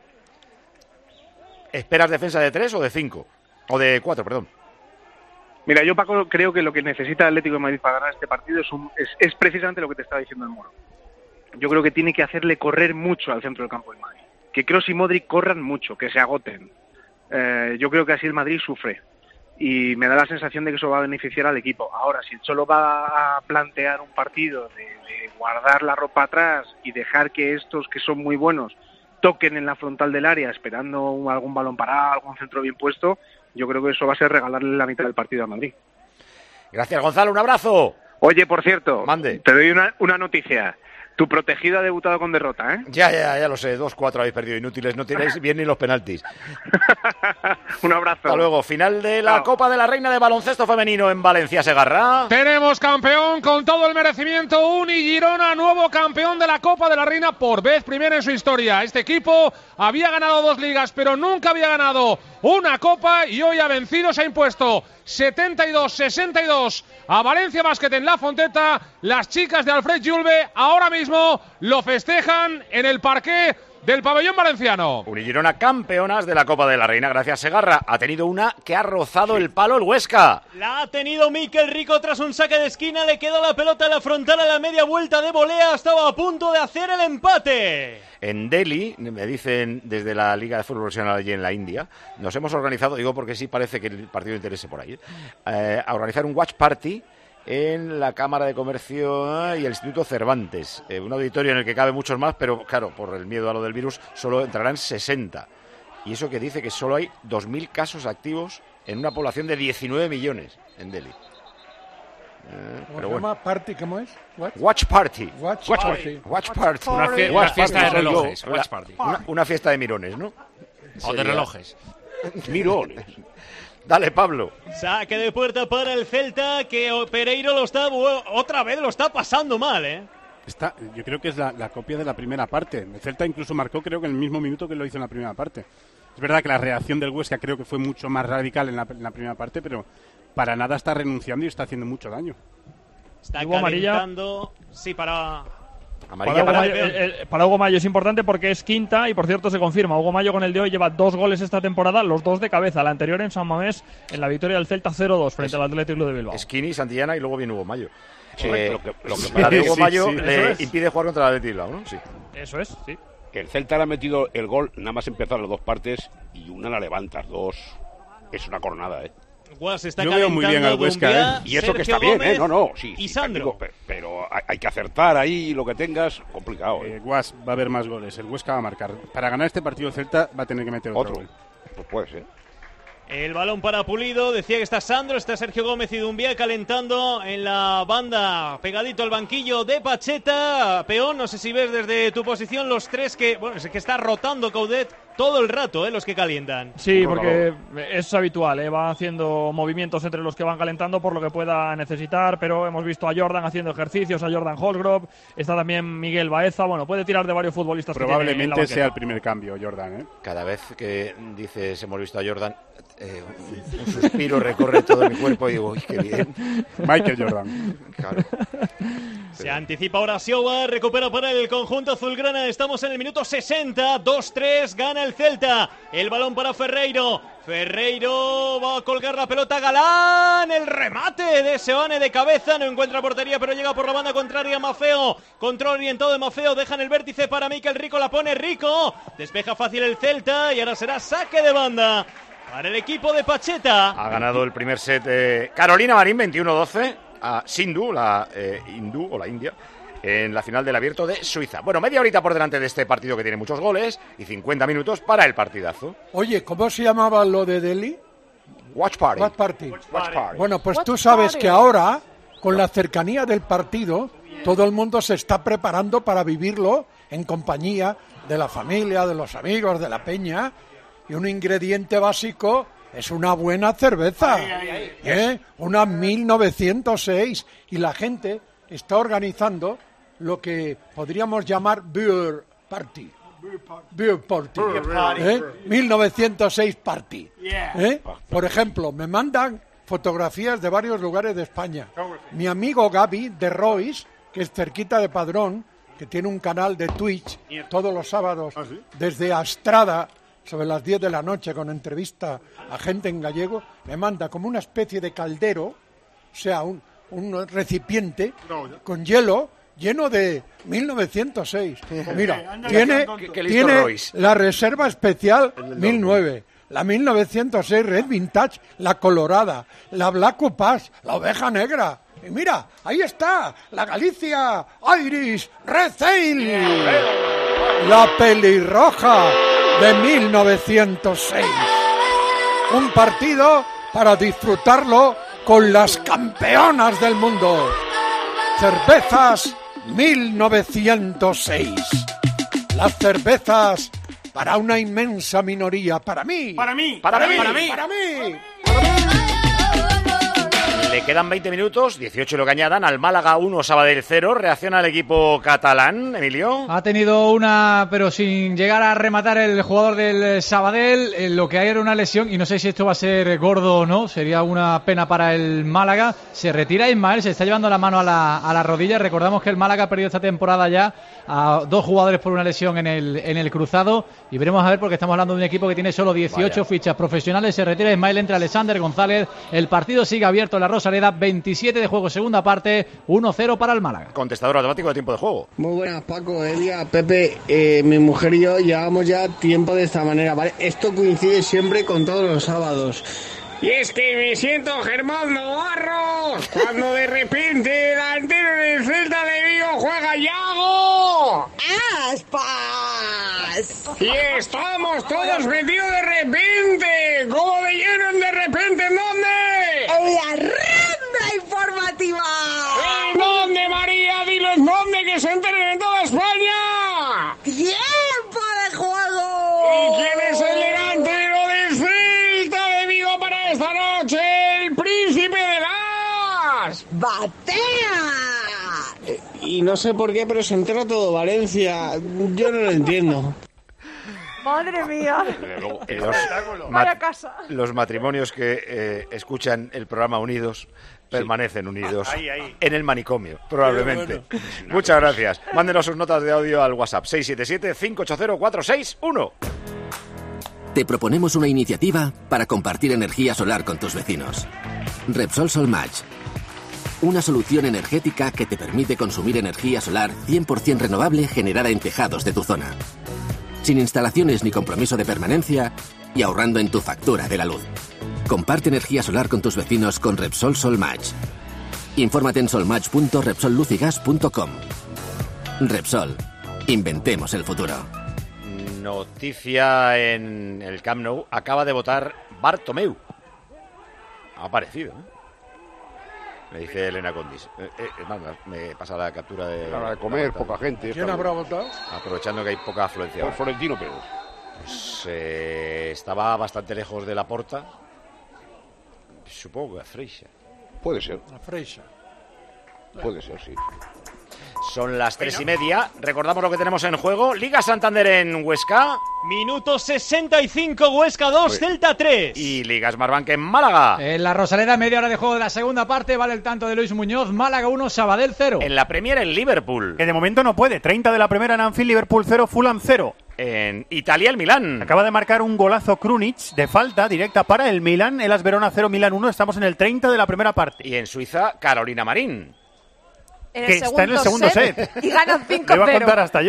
¿Esperas defensa de tres o de cinco? O de cuatro, perdón. Mira, yo, Paco, creo que lo que necesita el Atlético de Madrid para ganar este partido es, un, es, es precisamente lo que te estaba diciendo el Moro. Yo creo que tiene que hacerle correr mucho al centro del campo del Madrid. Que Kroos y Modric corran mucho, que se agoten. Eh, yo creo que así el Madrid sufre. Y me da la sensación de que eso va a beneficiar al equipo. Ahora, si el Cholo va a plantear un partido de, de guardar la ropa atrás y dejar que estos, que son muy buenos, toquen en la frontal del área esperando un, algún balón parado, algún centro bien puesto, yo creo que eso va a ser regalarle la mitad del partido a Madrid. Gracias, Gonzalo, un abrazo. Oye, por cierto, Mande. Te doy una, una noticia. Tu protegido ha debutado con derrota, ¿eh? Ya, ya, ya lo sé. dos cuatro habéis perdido, inútiles. No tenéis bien ni los penaltis. Un abrazo. Hasta luego. Final de la Chao. Copa de la Reina de Baloncesto Femenino en Valencia, Segarra. Tenemos campeón con todo el merecimiento. Uni Girona, nuevo campeón de la Copa de la Reina por vez primera en su historia. Este equipo había ganado dos ligas, pero nunca había ganado una Copa y hoy ha vencido, se ha impuesto setenta y dos sesenta y dos a Valencia Basket en La Fonteta. Las chicas de Alfred Julve ahora mismo lo festejan en el parqué del pabellón valenciano. Unigirona campeonas de la Copa de la Reina. Gracias, Segarra. Ha tenido una que ha rozado el palo el Huesca. La ha tenido Mikel Rico tras un saque de esquina. Le quedó la pelota a la frontal a la media vuelta de volea. Estaba a punto de hacer el empate. En Delhi, me dicen desde la Liga de Fútbol Profesional allí en la India, nos hemos organizado, digo porque sí parece que el partido interese por ahí, ¿eh? Eh, a organizar un watch party en la Cámara de Comercio y el Instituto Cervantes, eh, un auditorio en el que cabe muchos más, pero claro, por el miedo a lo del virus solo entrarán sesenta. Y eso que dice que solo hay dos mil casos activos en una población de diecinueve millones en Delhi. Eh, ¿Cómo pero se bueno. llama? ¿Party? ¿Cómo es? What? Watch Party. Watch, Watch party. Party. Watch Party. Una, fie- Watch una fiesta Party. de relojes. Una- Watch Party. Una, una fiesta de mirones, ¿no? O de relojes. Mirones. Dale, Pablo. Saque de puerta para el Celta, que Pereiro lo está otra vez lo está pasando mal, ¿eh? Está, yo creo que es la, la copia de la primera parte. El Celta incluso marcó, creo que en el mismo minuto que lo hizo en la primera parte. Es verdad que la reacción del Huesca creo que fue mucho más radical en la, en la primera parte, pero para nada está renunciando y está haciendo mucho daño. Está Hugo amarilla. calentando. Sí, para... Para Hugo, Mayo, el, el, para Hugo Mayo es importante porque es quinta y por cierto se confirma. Hugo Mayo con el de hoy lleva dos goles esta temporada, los dos de cabeza. La anterior en San Mamés en la victoria del Celta cero dos frente es, al Atlético de Bilbao. Skinny, Santillana y luego viene Hugo Mayo. Sí, eh, lo que, lo que para sí, Hugo sí, Mayo sí, le es. impide jugar contra el Atlético de Bilbao, ¿no? Sí. Eso es, sí. El Celta le ha metido el gol nada más empezar las dos partes y una la levantas, dos. Es una coronada, ¿eh? Guas está Yo veo muy bien al Huesca, ¿eh? Y eso Sergio que está bien, Gómez ¿eh? No, no, sí. Y sí Sandro. digo, pero hay, hay que acertar ahí lo que tengas, complicado. Eh, Guas, va a haber más goles, el Huesca va a marcar. Para ganar este partido Celta va a tener que meter otro, otro gol. Pues puede ser. El balón para Pulido, decía que está Sandro, está Sergio Gómez y Dumbía calentando en la banda, pegadito al banquillo de Pacheta. Peón, no sé si ves desde tu posición los tres que, bueno, es que está rotando Coudet todo el rato, ¿eh? Los que calientan. Sí, porque es habitual, ¿eh? Va haciendo movimientos entre los que van calentando por lo que pueda necesitar, pero hemos visto a Jordan haciendo ejercicios, a Jordan Holgrove, está también Miguel Baeza, bueno, puede tirar de varios futbolistas. Probablemente que sea el primer cambio, Jordan, ¿eh? Cada vez que dices hemos visto a Jordan, eh, un, un suspiro recorre todo mi cuerpo y digo, uy, qué bien. Michael Jordan. Claro. Se anticipa ahora Siowa, recupera para el conjunto azulgrana, estamos en el minuto sesenta, dos tres, gana el Celta, el balón para Ferreiro, Ferreiro va a colgar la pelota, Galán, el remate de Seoane de cabeza, no encuentra portería pero llega por la banda contraria Mafeo, control orientado de Mafeo, dejan el vértice para Mikel Rico, la pone Rico, despeja fácil el Celta y ahora será saque de banda para el equipo de Pacheta. Ha ganado el primer set eh, Carolina Marín veintiuno doce a Sindhu, la eh, hindú o la India, en la final del Abierto de Suiza. Bueno, media horita por delante de este partido que tiene muchos goles y cincuenta minutos para el partidazo. Oye, ¿cómo se llamaba lo de Delhi? Watch Party. Watch Party. Watch Party. Bueno, pues Watch tú sabes Party. que ahora, con la cercanía del partido, todo el mundo se está preparando para vivirlo en compañía de la familia, de los amigos, de la peña, y un ingrediente básico es una buena cerveza, ¿eh? Una mil novecientos seis, y la gente está organizando lo que podríamos llamar beer party. Beer party. ¿Eh? mil novecientos seis party. ¿Eh? Por ejemplo, me mandan fotografías de varios lugares de España. Mi amigo Gaby de Royce, que es cerquita de Padrón, que tiene un canal de Twitch todos los sábados desde Astrada, sobre las diez de la noche, con entrevista a gente en gallego, me manda como una especie de caldero, o sea, un, un recipiente con hielo lleno de mil novecientos seis. Mira, tiene, tiene la reserva especial mil nueve, la mil novecientos seis Red Vintage, la colorada, la Black Upas, la oveja negra. Y mira, ahí está, la Galicia Irish Red Ale, la pelirroja de mil novecientos seis. Un partido para disfrutarlo con las campeonas del mundo. Cervezas mil novecientos seis. Las cervezas para una inmensa minoría. Para mí. Para mí. Para, Para mí. mí. Para mí. Para mí. Le quedan veinte minutos, dieciocho lo que añadan, al Málaga uno, Sabadell cero. Reacciona el equipo catalán, Emilio. Ha tenido una, pero sin llegar a rematar el jugador del Sabadell. Eh, lo que hay era una lesión y no sé si esto va a ser gordo o no. Sería una pena para el Málaga. Se retira Ismael, se está llevando la mano a la, a la rodilla. Recordamos que el Málaga ha perdido esta temporada ya a dos jugadores por una lesión en el, en el cruzado. Y veremos a ver, porque estamos hablando de un equipo que tiene solo dieciocho Vaya. fichas profesionales. Se retira Ismael, entra Alexander González. El partido sigue abierto en la Rosaleda. veintisiete de juego, segunda parte, uno cero para el Málaga. Contestador automático de tiempo de juego. Muy buenas, Paco, Elia, Pepe. Eh, mi mujer y yo llevamos ya tiempo de esta manera, ¿vale? Esto coincide siempre con todos los sábados. Y es que me siento Germán Navarro cuando de repente delantero del Celta de Vigo juega Yago. ¡Aspas! Y estamos todos metidos de repente, como de lleno en de repente, ¿en dónde? ¡En la ronda informativa! ¿En dónde, María? Dilo en dónde, que se enteren en toda España. ¡Tiempo de juego! ¿Y quién es el delantero del Celta de Vigo para esta noche? ¡El príncipe de las... ¡Batea! Eh, y no sé por qué, pero se entera todo Valencia. Yo no lo entiendo. Madre mía. Luego, eh, los, Vaya mat- casa. los matrimonios que eh, escuchan el programa unidos permanecen unidos Ahí, ahí. en el manicomio, probablemente. Bueno. Muchas gracias. Mándenos sus notas de audio al WhatsApp seis siete siete, cinco ocho cero, cuatro seis uno. Te proponemos una iniciativa para compartir energía solar con tus vecinos. Repsol Solmatch. Una solución energética que te permite consumir energía solar cien por ciento renovable generada en tejados de tu zona. Sin instalaciones ni compromiso de permanencia y ahorrando en tu factura de la luz. Comparte energía solar con tus vecinos con Repsol Solmatch. Infórmate en solmatch punto repsol luz y gas punto com. Repsol. Inventemos el futuro. Noticia en el Camp Nou. Acaba de votar Bartomeu. Ha aparecido, ¿eh? Me dice Elena Condis. Eh, eh, me pasa la captura de... Para de comer, poca gente. ¿Quién habrá votado? Aprovechando que hay poca afluencia. Por Florentino Pérez. Pues eh, estaba bastante lejos de la Porta. Supongo que a Freixa. Puede ser. A Freixa. Puede ser, sí. Son las tres y media. Recordamos lo que tenemos en juego. Liga Santander en Huesca. Minuto sesenta y cinco, Huesca dos, Uy. Celta tres. Y Liga Smartbank en Málaga. En la Rosaleda, media hora de juego de la segunda parte. Vale el tanto de Luis Muñoz. Málaga uno, Sabadell cero. En la Premier en Liverpool. Que de momento no puede. treinta de la primera en Anfield, Liverpool cero, Fulham cero. En Italia el Milán. Acaba de marcar un golazo Krunic de falta directa para el Milán. Elas Verona cero, Milán uno. Estamos en el treinta de la primera parte. Y en Suiza, Carolina Marín. En que el está en el segundo set. set. Y ganan cinco Le cero. iba a contar hasta yo.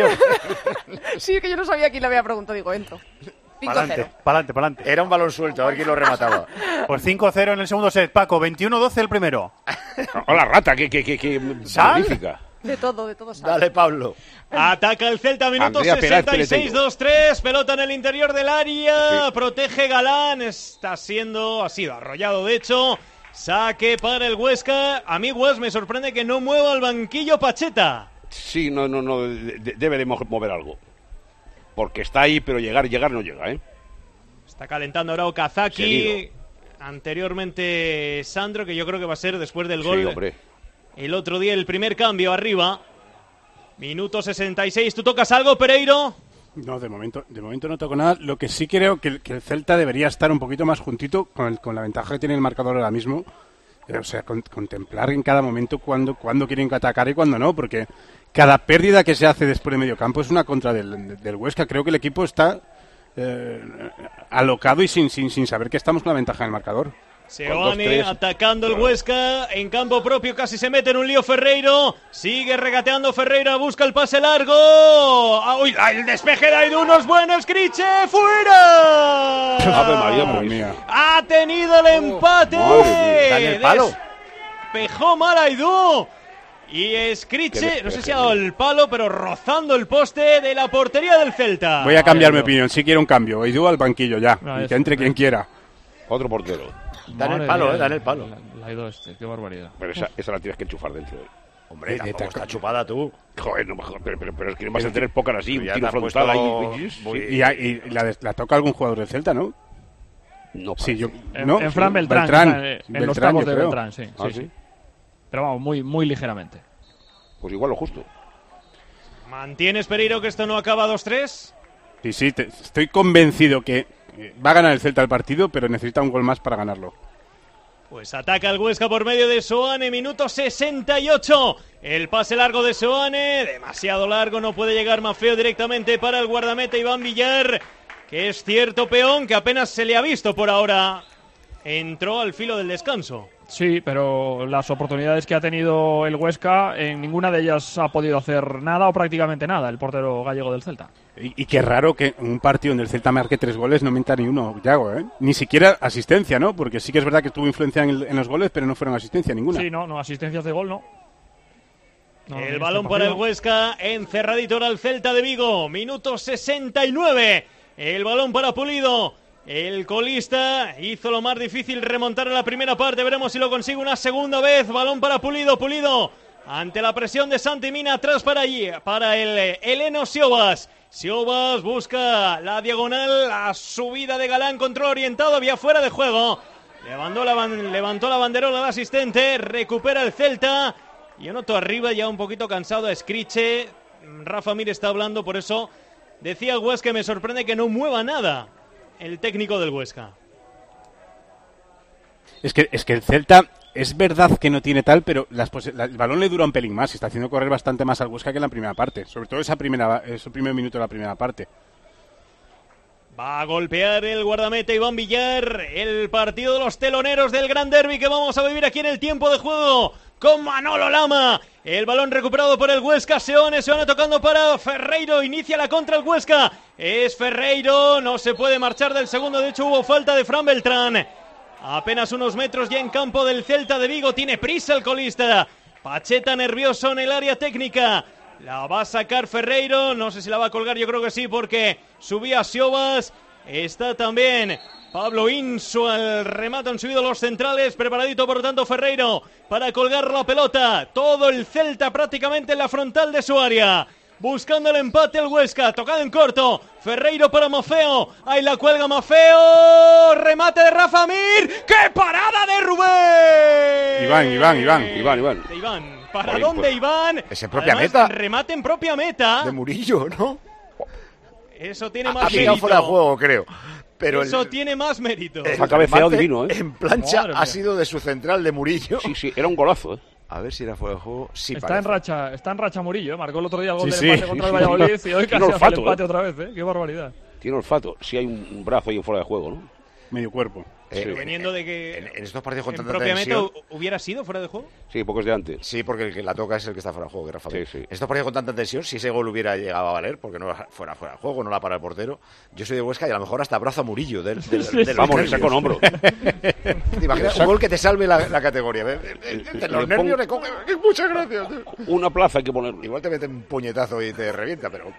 Sí, que yo no sabía quién le había preguntado. Digo, entro. cinco cero. Pa'lante, pa'lante, pa'lante. Era un balón suelto, a ver quién lo remataba. Por cinco cero en el segundo set. Paco, veintiuno doce el primero. Hola, rata, que, que, que, que magnífica. De todo, de todo sabe. Dale, Pablo. Ataca el Celta, minuto Andrea Peláez, sesenta y seis, Peleteiro. dos tres. Pelota en el interior del área. Sí. Protege Galán. Está siendo, ha sido arrollado, de hecho. Saque para el Huesca. A mí, Hues, me sorprende que no mueva el banquillo Pacheta. Sí, no, no, no. de- debe de mo- mover algo. Porque está ahí, pero llegar, llegar no llega, ¿eh? Está calentando ahora Okazaki. Seguido. Anteriormente Sandro, que yo creo que va a ser después del Sí, gol. hombre. El otro día el primer cambio arriba. Minuto sesenta y seis. ¿Tú tocas algo, Pereiro? No, de momento, de momento no toco nada. Lo que sí creo que, que el Celta debería estar un poquito más juntito con, el- con la ventaja que tiene el marcador ahora mismo. Eh, O sea, con- contemplar en cada momento cuándo, cuándo quieren atacar y cuándo no, porque cada pérdida que se hace después de medio campo es una contra del, del Huesca. Creo que el equipo está eh, alocado y sin, sin, sin saber que estamos con la ventaja en el marcador. Seoane atacando el Huesca en campo propio, casi se mete en un lío Ferreiro, sigue regateando Ferreiro, busca el pase largo. Ah, uy, el despeje de Aidú no es bueno, Escriche, fuera. Ave María, Madre pues. mía. Ha tenido el empate. Madre mía. Está en el palo. Despejó mal Aidú. Y Escriche, no sé si ha dado el palo, pero rozando el poste de la portería del Celta. Voy a cambiar mi opinión, si quiero un cambio. Eidú al banquillo ya, No, y es- que entre quien quiera. Otro portero. Da en el Madre palo, mía, eh, da en el palo. La, la ha ido este, qué barbaridad. Pero esa, esa la tienes que enchufar dentro. ¿eh? Hombre, Eh, tampoco eh, está chupada tú. Joder, no, mejor, pero, pero, pero es que no vas a tener pócar así, un Ya tiro te has frontal puesto ahí. muy- Sí. Y, y- y la, des- la toca algún jugador del Celta, ¿no? No, Sí, yo, En, no, en Fran sí, Beltrán, Beltrán, está, eh, en los Beltrán, tacos yo de creo. Beltrán, sí, Ah, sí, ¿sí? sí. Pero vamos, muy, muy ligeramente. Pues igual lo justo. ¿Mantienes, Pereiro, que esto no acaba dos tres? Sí, sí, te- estoy convencido que eh, va a ganar el Celta el partido, pero necesita un gol más para ganarlo. Pues ataca el Huesca por medio de Soane, minuto sesenta y ocho. El pase largo de Soane, demasiado largo, no puede llegar Mafeo directamente para el guardameta Iván Villar, que es cierto peón que apenas se le ha visto por ahora. Entró al filo del descanso. Sí, pero las oportunidades que ha tenido el Huesca, en ninguna de ellas ha podido hacer nada o prácticamente nada el portero gallego del Celta. Y, y qué raro que en un partido donde el Celta marque tres goles no meta ni uno, Yago, ¿eh? Ni siquiera asistencia, ¿no? Porque sí que es verdad que tuvo influencia en, el- en los goles, pero no fueron asistencia ninguna. Sí, no, no, asistencias de gol no. No, en El este balón para el partido. Huesca, encerradito ahora el Celta de Vigo, minuto sesenta y nueve. El balón para Pulido. El colista hizo lo más difícil remontar en la primera parte. Veremos si lo consigue una segunda vez. Balón para Pulido. Pulido ante la presión de Santi Mina. Atrás para allí. Para el eh, Eleno Siobas. Siobas busca la diagonal. La subida de Galán. Control orientado. Había fuera de juego. Levantó la, ban- levantó la banderola el asistente. Recupera el Celta. Y yo noto arriba ya un poquito cansado a Escriche. Rafa Mir está hablando. Por eso decía el Huesca que me sorprende que no mueva nada el técnico del Huesca. Es que, es que el Celta, es verdad que no tiene tal, pero las pose- la- el balón le dura un pelín más. Está haciendo correr bastante más al Huesca que en la primera parte. Sobre todo esa primera, ese primer minuto de la primera parte. Va a golpear el guardameta Iván Villar. El partido de los teloneros del Gran Derby que vamos a vivir aquí en el tiempo de juego con Manolo Lama. El balón recuperado por el Huesca. Seoane, Seoane tocando para Ferreiro. Inicia la contra el Huesca. Es Ferreiro. No se puede marchar del segundo. De hecho hubo falta de Fran Beltrán. Apenas unos metros ya en campo del Celta de Vigo. Tiene prisa el colista. Pacheta nervioso en el área técnica. La va a sacar Ferreiro. No sé si la va a colgar, yo creo que sí, porque subía Siobas. Está también Pablo Insu al remate. Han subido los centrales. Preparadito, por lo tanto, Ferreiro para colgar la pelota. Todo el Celta prácticamente en la frontal de su área. Buscando el empate el Huesca. Tocado en corto. Ferreiro para Mafeo. Ahí la cuelga Mafeo. Remate de Rafa Mir. ¡Qué parada de Rubén! Iván, Iván, Iván, Iván, Iván. De Iván. ¿Para Joder, dónde pues, Iván? Es en propia Además, meta. Remate en propia meta. De Murillo, ¿no? Eso tiene Ha más pillado mérito. fuera de juego, creo. Pero Eso el, tiene más mérito. el Ha cabeceado remate divino, ¿eh? En plancha Madre ha mía. sido de su central de Murillo. Sí, sí, era un golazo, ¿eh? A ver si era fuera de juego. Sí, está parece. en racha, está en racha Murillo, ¿eh? Marcó el otro día el gol Sí, del sí. empate contra Sí, el sí. Valladolid y hoy Tiene casi hace olfato, el empate ¿eh? otra vez, ¿eh? Qué barbaridad. Tiene olfato. Sí hay un, un brazo ahí en fuera de juego, ¿no? Medio cuerpo. Eh, Sí. Veniendo de que En, en estos partidos con en tanta propia meta tensión. hu- hubiera sido fuera de juego. Sí, porque es de antes. Sí, porque el que la toca es el que está fuera de juego, que es Rafa. Sí, Mir. sí. En estos partidos con tanta tensión, si ese gol hubiera llegado a valer, porque no fuera fuera de juego, no la para el portero. Yo soy de Huesca y a lo mejor hasta abrazo a Murillo. Del, del, Sí, de sí. los Vamos, le nervios. saco un hombro. ¿Te imaginas un gol que te salve la, la categoría? De Le los pongo- nervios le coge. Muchas gracias. Una plaza hay que ponerlo. Igual te mete un puñetazo y te revienta, pero.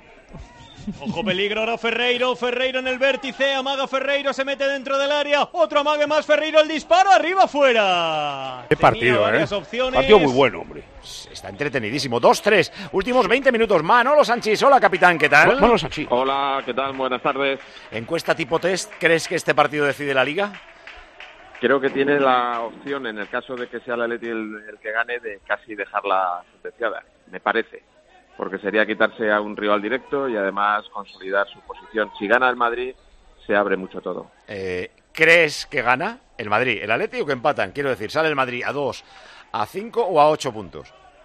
Ojo peligro ahora Ferreiro, Ferreiro en el vértice, amaga Ferreiro, se mete dentro del área, otro amague más Ferreiro, el disparo arriba fuera. Qué Tenía partido, varias ¿eh? opciones. Partido muy bueno, hombre. Está entretenidísimo. dos tres. Últimos veinte minutos. Manolo Sanchís. Hola, capitán. ¿Qué tal? Manolo Sanchís. Hola, ¿qué tal? Buenas tardes. Encuesta tipo test. ¿Crees que este partido decide la Liga? Creo que tiene la opción, en el caso de que sea el Atleti el, el que gane, de casi dejarla sentenciada, me parece. Porque sería quitarse a un rival directo y además consolidar su posición. Si gana el Madrid, se abre mucho todo. Eh, ¿Crees que gana el Madrid, el Atleti o que empatan? Quiero decir, ¿sale el Madrid a dos, a cinco o a ocho puntos?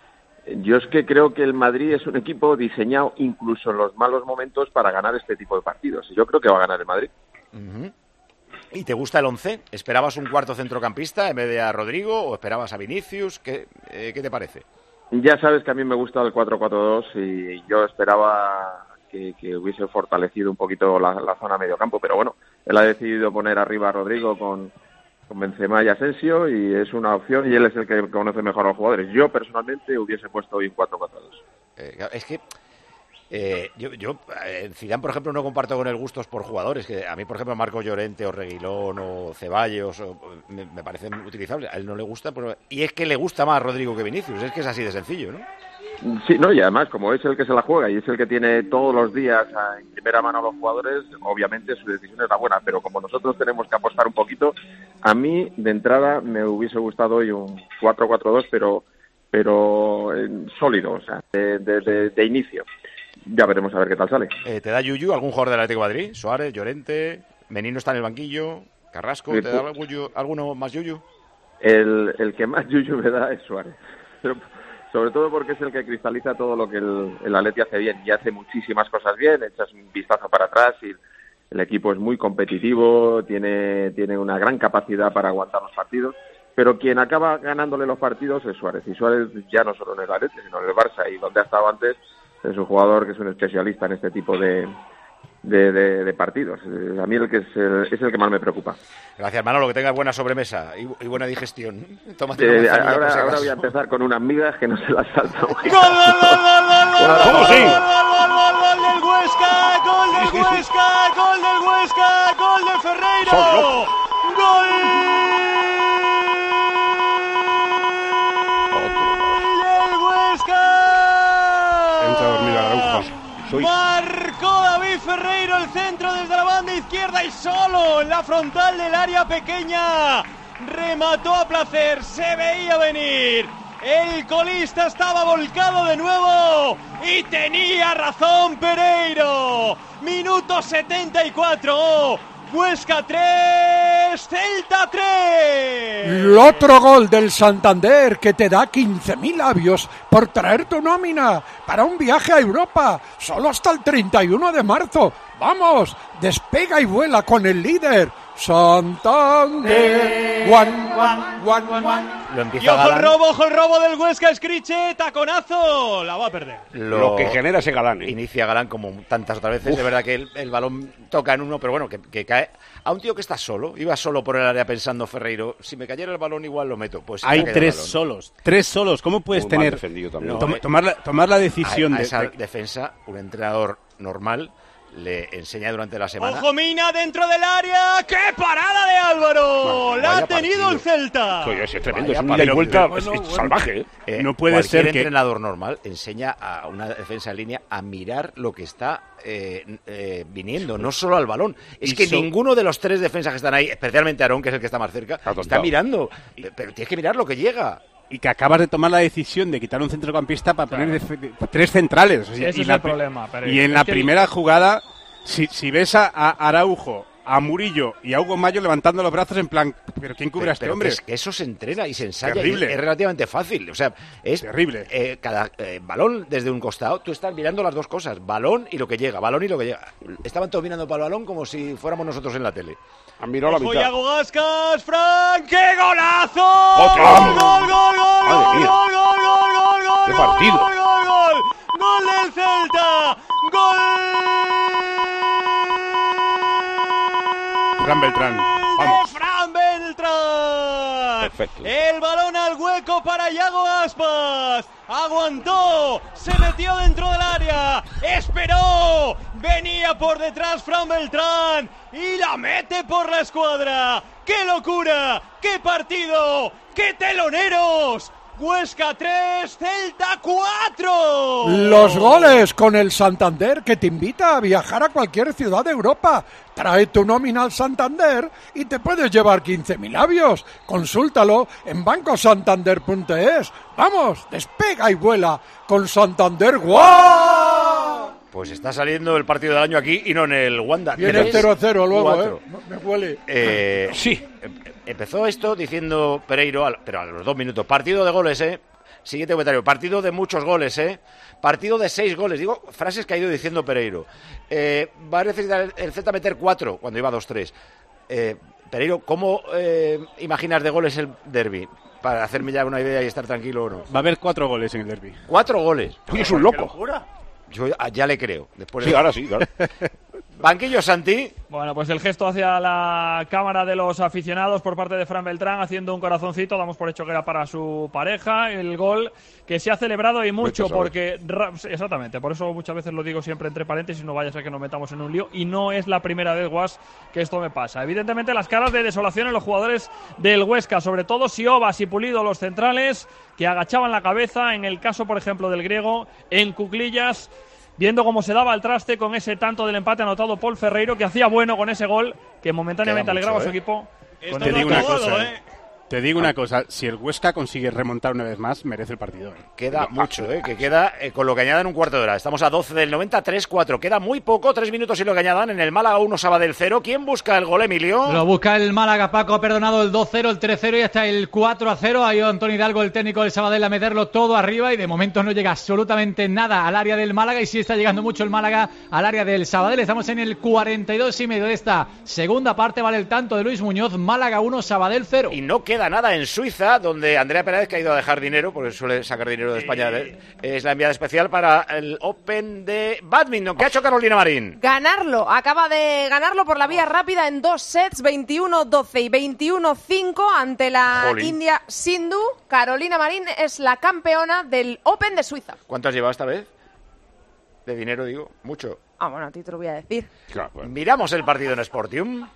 Yo es que creo que el Madrid es un equipo diseñado incluso en los malos momentos para ganar este tipo de partidos. Y yo creo que va a ganar el Madrid. Uh-huh. ¿Y te gusta el once? ¿Esperabas un cuarto centrocampista en vez de a Rodrigo o esperabas a Vinicius? ¿Qué, eh, ¿qué te parece? Ya sabes que a mí me gusta el cuatro cuatro dos y yo esperaba que, que hubiese fortalecido un poquito la, la zona mediocampo, pero bueno, él ha decidido poner arriba a Rodrigo con, con Benzema y Asensio y es una opción y él es el que conoce mejor a los jugadores. Yo personalmente hubiese puesto hoy un cuatro cuatro dos. Eh, es que eh, yo, yo en Zidane, por ejemplo, no comparto con él gustos por jugadores. Que a mí, por ejemplo, Marco Llorente o Reguilón o Ceballos o, me, me parecen utilizables. A él no le gusta, pero, y es que le gusta más Rodrigo que Vinicius. Es que es así de sencillo, ¿no? Sí, no, y además, como es el que se la juega y es el que tiene todos los días a, en primera mano a los jugadores, obviamente su decisión es la buena, pero como nosotros tenemos que apostar un poquito, a mí, de entrada, me hubiese gustado hoy un cuatro cuatro dos, pero pero eh, sólido, o sea, de, de, de, de inicio. Ya veremos a ver qué tal sale. Eh, ¿Te da Yuyu algún jugador del Atlético de Madrid? Suárez, Llorente, Menino está en el banquillo, Carrasco, ¿te da algún Yuyu- alguno más Yuyu? El, el que más yuyu me da es Suárez. Pero, sobre todo porque es el que cristaliza todo lo que el, el Atleti hace bien. Y hace muchísimas cosas bien. Echas un vistazo para atrás y el equipo es muy competitivo, tiene, tiene una gran capacidad para aguantar los partidos. Pero quien acaba ganándole los partidos es Suárez. Y Suárez ya no solo en el Atleti, sino en el Barça. Y donde ha estado antes es un jugador que es un especialista en este tipo de... De, de, de partidos. A mí el que es el, es el que más me preocupa. Gracias, Manolo, que tengas buena sobremesa y, y buena digestión. Tómate Eh, una manzanilla, por ahora, si ahora acaso. voy a empezar con unas migas que no se las salta. ¡Gol, gol, gol, gol, gol, gol! ¿Cómo sí? ¡Gol, gol, gol, gol del Huesca! ¡Gol del Huesca! ¡Gol del Huesca! ¡Gol de Ferreiro! ¡Gol del Huesca! Entra a dormir a Araujo. Soy... Marcó David Ferreiro el centro desde la banda izquierda y solo en la frontal del área pequeña. Remató a placer, se veía venir. El colista estaba volcado de nuevo y tenía razón Pereiro. Minuto setenta y cuatro. Huesca tres, Celta tres. El otro gol del Santander que te da quince mil labios por traer tu nómina para un viaje a Europa, solo hasta el treinta y uno de marzo. Vamos, despega y vuela con el líder. Santander. Guan, guan, guan, guan. Lo empieza Y ojo el Galán. robo, ojo el robo del Huesca, Escriche, taconazo, la va a perder. Lo, Lo que genera ese Galán, ¿eh? Inicia Galán como tantas otras veces. Uf. De verdad que el, el balón toca en uno, pero bueno, que, que cae. A un tío que está solo, iba solo por el área pensando Ferreiro, si me cayera el balón igual lo meto. Pues Hay se ha caído el tres balón. solos, tres solos. ¿Cómo puedes Muy mal tener defendido también. tom- No, eh, tomar, la, tomar la decisión a, a de, esa de- defensa, un entrenador normal le enseña durante la semana. Ojo Mina dentro del área, ¡qué parada de Álvaro! Bueno, La ha vaya tenido partido. el Celta. Oye, ese es tremendo, Vaya es un ida y partido. vuelta Bueno, es- es bueno. salvaje, ¿eh? Eh, No puede cualquier ser que- entrenador normal enseña a una defensa en línea a mirar lo que está eh, eh, viniendo, no solo al balón. Es Y que so- ninguno de los tres defensas que están ahí, especialmente Aarón, que es el que está más cerca, está tontado. mirando. Pero tienes que mirar lo que llega. y que acabas de tomar la decisión de quitar un centrocampista para poner def- de- tres centrales. O sea, Ese y es la el pri- problema, pero y en es la que el- primera jugada, si, si ves a, a Araujo, a Murillo y a Hugo Mayo levantando los brazos en plan, ¿pero quién cubre Pero, a este pero hombre? que es que eso se entrena y se ensaya. Terrible. y es, es relativamente fácil. O sea, es Terrible. eh, cada eh, balón desde un costado, tú estás mirando las dos cosas, balón y lo que llega, balón y lo que llega. Estaban todos mirando para el balón como si fuéramos nosotros en la tele. Han mirado la Ojo mitad. Iago Gascas, Fran, ¡qué golazo! Otro. ¡Gol, gol, gol, gol, Madre gol, mía. gol, gol, gol, gol, gol, ¡Qué gol, partido! gol, gol, gol! ¡Gol del Celta! ¡Gol! Fran Beltrán, de vamos. Fran Beltrán. Perfecto. El balón al hueco para Iago Aspas. Aguantó, se metió dentro del área, esperó, venía por detrás Fran Beltrán y la mete por la escuadra. ¡Qué locura! ¡Qué partido! ¡Qué teloneros! Huesca tres, Celta cuatro. Los goles con el Santander, que te invita a viajar a cualquier ciudad de Europa. Trae tu nómina al Santander y te puedes llevar quince mil avios. Consúltalo en banco santander punto es. Vamos, despega y vuela con Santander. ¡Guau! Pues está saliendo el partido del año aquí y no en el Wanda. Viene el Tres, cero a cero luego, cuatro. ¿eh? Me huele. Eh, sí. Empezó esto diciendo Pereiro, al- pero a los dos minutos, partido de goles, ¿eh? Siguiente comentario, partido de muchos goles, ¿eh? Partido de seis goles. Digo, frases que ha ido diciendo Pereiro. Eh, va a necesitar el, el Celta meter cuatro cuando iba dos tres. Eh, Pereiro, ¿cómo eh, imaginas de goles el derbi? Para hacerme ya una idea y estar tranquilo o no. Va a haber cuatro goles en el derbi. Cuatro goles. Uy, es un loco. Yo ya, ya le creo. Después Sí, de- ahora sí, claro. Banquillo Santi. Bueno, pues el gesto hacia la cámara de los aficionados por parte de Fran Beltrán, haciendo un corazoncito, damos por hecho que era para su pareja, el gol que se ha celebrado y mucho, Mucho, ¿sabes? porque, ra- exactamente, por eso muchas veces lo digo siempre entre paréntesis, no vaya a ser que nos metamos en un lío, y no es la primera vez, Guas, que esto me pasa. Evidentemente las caras de desolación en los jugadores del Huesca, sobre todo Siobas y Pulido, los centrales, que agachaban la cabeza, en el caso, por ejemplo, del griego, en cuclillas, viendo cómo se daba el traste con ese tanto del empate anotado Paul Ferreiro, que hacía bueno con ese gol, que momentáneamente Queda mucho, alegraba a su ¿eh? equipo. Esto Te no digo ha una acabado, cosa, ¿eh? Te digo una cosa, si el Huesca consigue remontar una vez más, merece el partido. ¿eh? Queda mucho, ¿eh? Que queda eh, con lo que añadan un cuarto de hora. Estamos a doce del noventa, tres cuatro. Queda muy poco, tres minutos y lo que añadan. En el Málaga uno, Sabadell cero. ¿Quién busca el gol, Emilio? Lo busca el Málaga, Paco ha perdonado el dos cero, el tres cero y hasta el cuatro a cero. Ha ido Antonio Hidalgo, el técnico del Sabadell, a meterlo todo arriba y de momento no llega absolutamente nada al área del Málaga y sí está llegando mucho el Málaga al área del Sabadell. Estamos en el cuarenta y dos y medio de esta segunda parte. Vale el tanto de Luis Muñoz, Málaga uno, Sabadell cero. Y no queda nada en Suiza, donde Andrea Peláez, que ha ido a dejar dinero, porque suele sacar dinero de España, ¿eh? Es la enviada especial para el Open de Badminton. ¿Qué ha hecho Carolina Marín? Ganarlo, acaba de ganarlo por la vía rápida en dos sets, veintiuno doce y veintiuno cinco ante la Jolín. India Sindhu. Carolina Marín es la campeona del Open de Suiza. ¿Cuánto has llevado esta vez? De dinero, digo. Mucho. Ah, bueno, a ti te lo voy a decir. Claro, bueno. Miramos el partido en Sportium.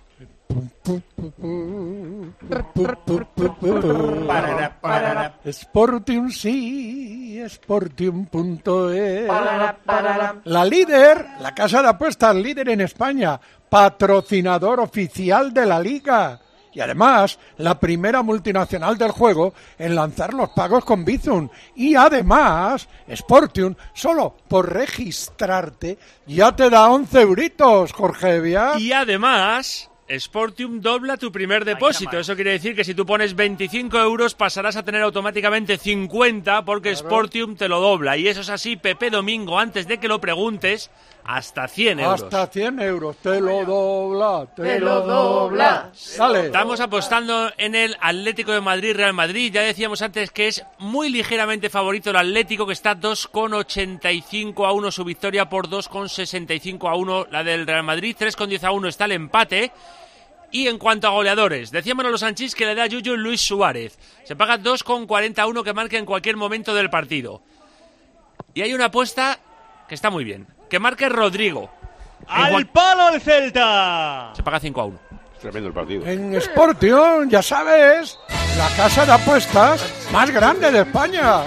Sportium sí, Sportium punto es. La líder, la casa de apuestas líder en España, patrocinador oficial de la liga. Y además, la primera multinacional del juego en lanzar los pagos con Bizum. Y además, Sportium, solo por registrarte, ya te da once euritos, Jorge Evia. Y además, Sportium dobla tu primer depósito. Eso quiere decir que si tú pones veinticinco euros pasarás a tener automáticamente cincuenta porque Claro. Sportium te lo dobla. Y eso es así, Pepe Domingo, antes de que lo preguntes, hasta cien euros. Hasta cien euros, te lo dobla, te, te lo dobla. Dale. Estamos apostando en el Atlético de Madrid, Real Madrid. Ya decíamos antes que es muy ligeramente favorito el Atlético, que está dos coma ochenta y cinco a uno su victoria por dos coma sesenta y cinco a uno la del Real Madrid. tres coma diez a uno está el empate. Y en cuanto a goleadores, decía Manolo Sanchís que le da a Yuyu Luis Suárez. Se paga dos coma cuarenta a uno que marque en cualquier momento del partido. Y hay una apuesta que está muy bien. Que marque Rodrigo. ¡Al cual... palo el Celta! Se paga cinco a uno. Es tremendo el partido. En Sportium, ya sabes, la casa de apuestas más grande de España.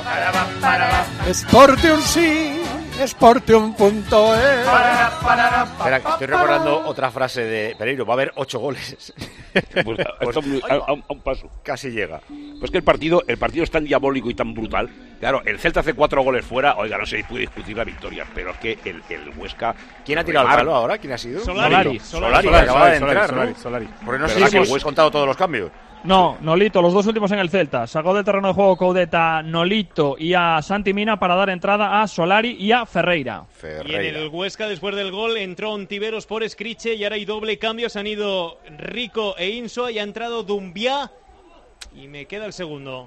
Sportium sí. Sportium punto es. Espera, estoy recordando otra frase de Pereiro. Va a haber ocho goles. Pues, pues, a, a, un, a un paso. Casi llega. Pues que el partido, el partido es tan diabólico y tan brutal. Claro, el Celta hace cuatro goles fuera. Oiga, no se puede discutir la victoria. Pero es que el, el Huesca... ¿Quién ha tirado el palo ahora? ¿Quién ha sido? Solari. Solari, Solari, Solari, acaba de entrar, Solari, ¿no? Solari. Porque no sé si hemos sí, contado todos los cambios. No, Nolito, los dos últimos en el Celta. Sacó del terreno de juego Coudet a Nolito y a Santi Mina para dar entrada a Solari y a Ferreira. Ferreira. Y en el Huesca, después del gol, entró Ontiveros por Escriche y ahora hay doble cambio. Se han ido Rico e Insua y ha entrado Dumbiá. Y me queda el segundo.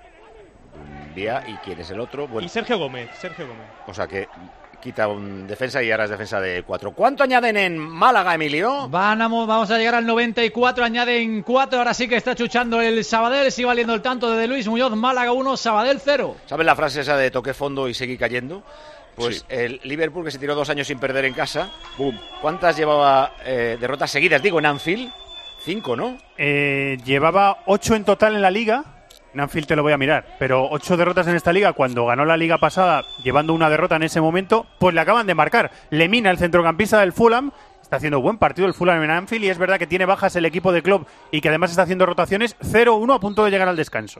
Dumbiá, ¿y quién es el otro? Bueno, y Sergio Gómez, Sergio Gómez. O sea que... quita un defensa y ahora es defensa de cuatro. ¿Cuánto añaden en Málaga, Emilio? Vamos, vamos a llegar al noventa y cuatro, añaden cuatro. Ahora sí que está chuchando el Sabadell. Sigue valiendo el tanto de Luis Muñoz. Málaga uno, Sabadell cero. ¿Sabes la frase esa de toqué fondo y seguí cayendo? Pues sí. El Liverpool, que se tiró dos años sin perder en casa. Boom. ¿Cuántas llevaba eh, derrotas seguidas? Digo, en Anfield. Cinco, ¿no? Eh, llevaba ocho en total en la Liga. En Anfield te lo voy a mirar, pero ocho derrotas en esta liga. Cuando ganó la liga pasada, llevando una derrota en ese momento, pues le acaban de marcar. Lemina, el centrocampista del Fulham, está haciendo buen partido el Fulham en Anfield y es verdad que tiene bajas el equipo de Klopp y que además está haciendo rotaciones. Cero uno a punto de llegar al descanso.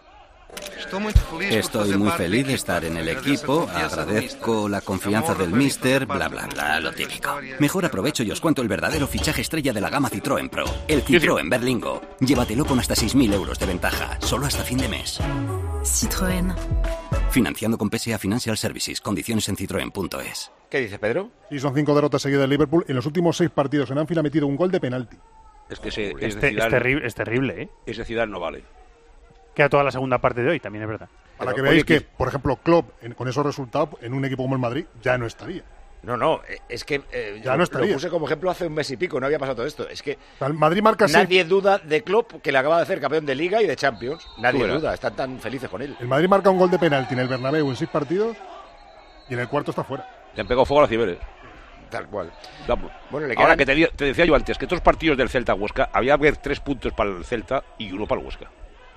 Estoy muy feliz de estar en el equipo, agradezco la confianza del míster, bla bla bla, lo típico. Mejor aprovecho y os cuento el verdadero fichaje estrella de la gama Citroën Pro, el Citroën Berlingo. Llévatelo con hasta seis mil euros de ventaja, solo hasta fin de mes. Citroën. Financiando con P S A Financial Services, condiciones en citroen punto es. ¿Qué dice Pedro? Y son cinco derrotas seguidas del Liverpool. En los últimos seis partidos en Anfield ha metido un gol de penalti. Es que ese, es, te, es, terri es terrible, ¿eh? Ese Zidane no vale. Queda toda la segunda parte de hoy, también es verdad. Para que veáis que, por ejemplo, Klopp, en, con esos resultados, en un equipo como el Madrid, ya no estaría. No, no, es que eh, ya no estaría. Lo puse como ejemplo hace un mes y pico, no había pasado todo esto. Es que el Madrid marca nadie seis... duda de Klopp, que le acaba de hacer campeón de Liga y de Champions. Nadie duda, están tan felices con él. El Madrid marca un gol de penalti en el Bernabéu en seis partidos y en el cuarto está fuera. Le han pegado fuego a las Ciberes. Tal cual. Bueno, le Ahora quedan... que te, te decía yo antes, que estos partidos del Celta-Huesca, había que haber tres puntos para el Celta y uno para el Huesca.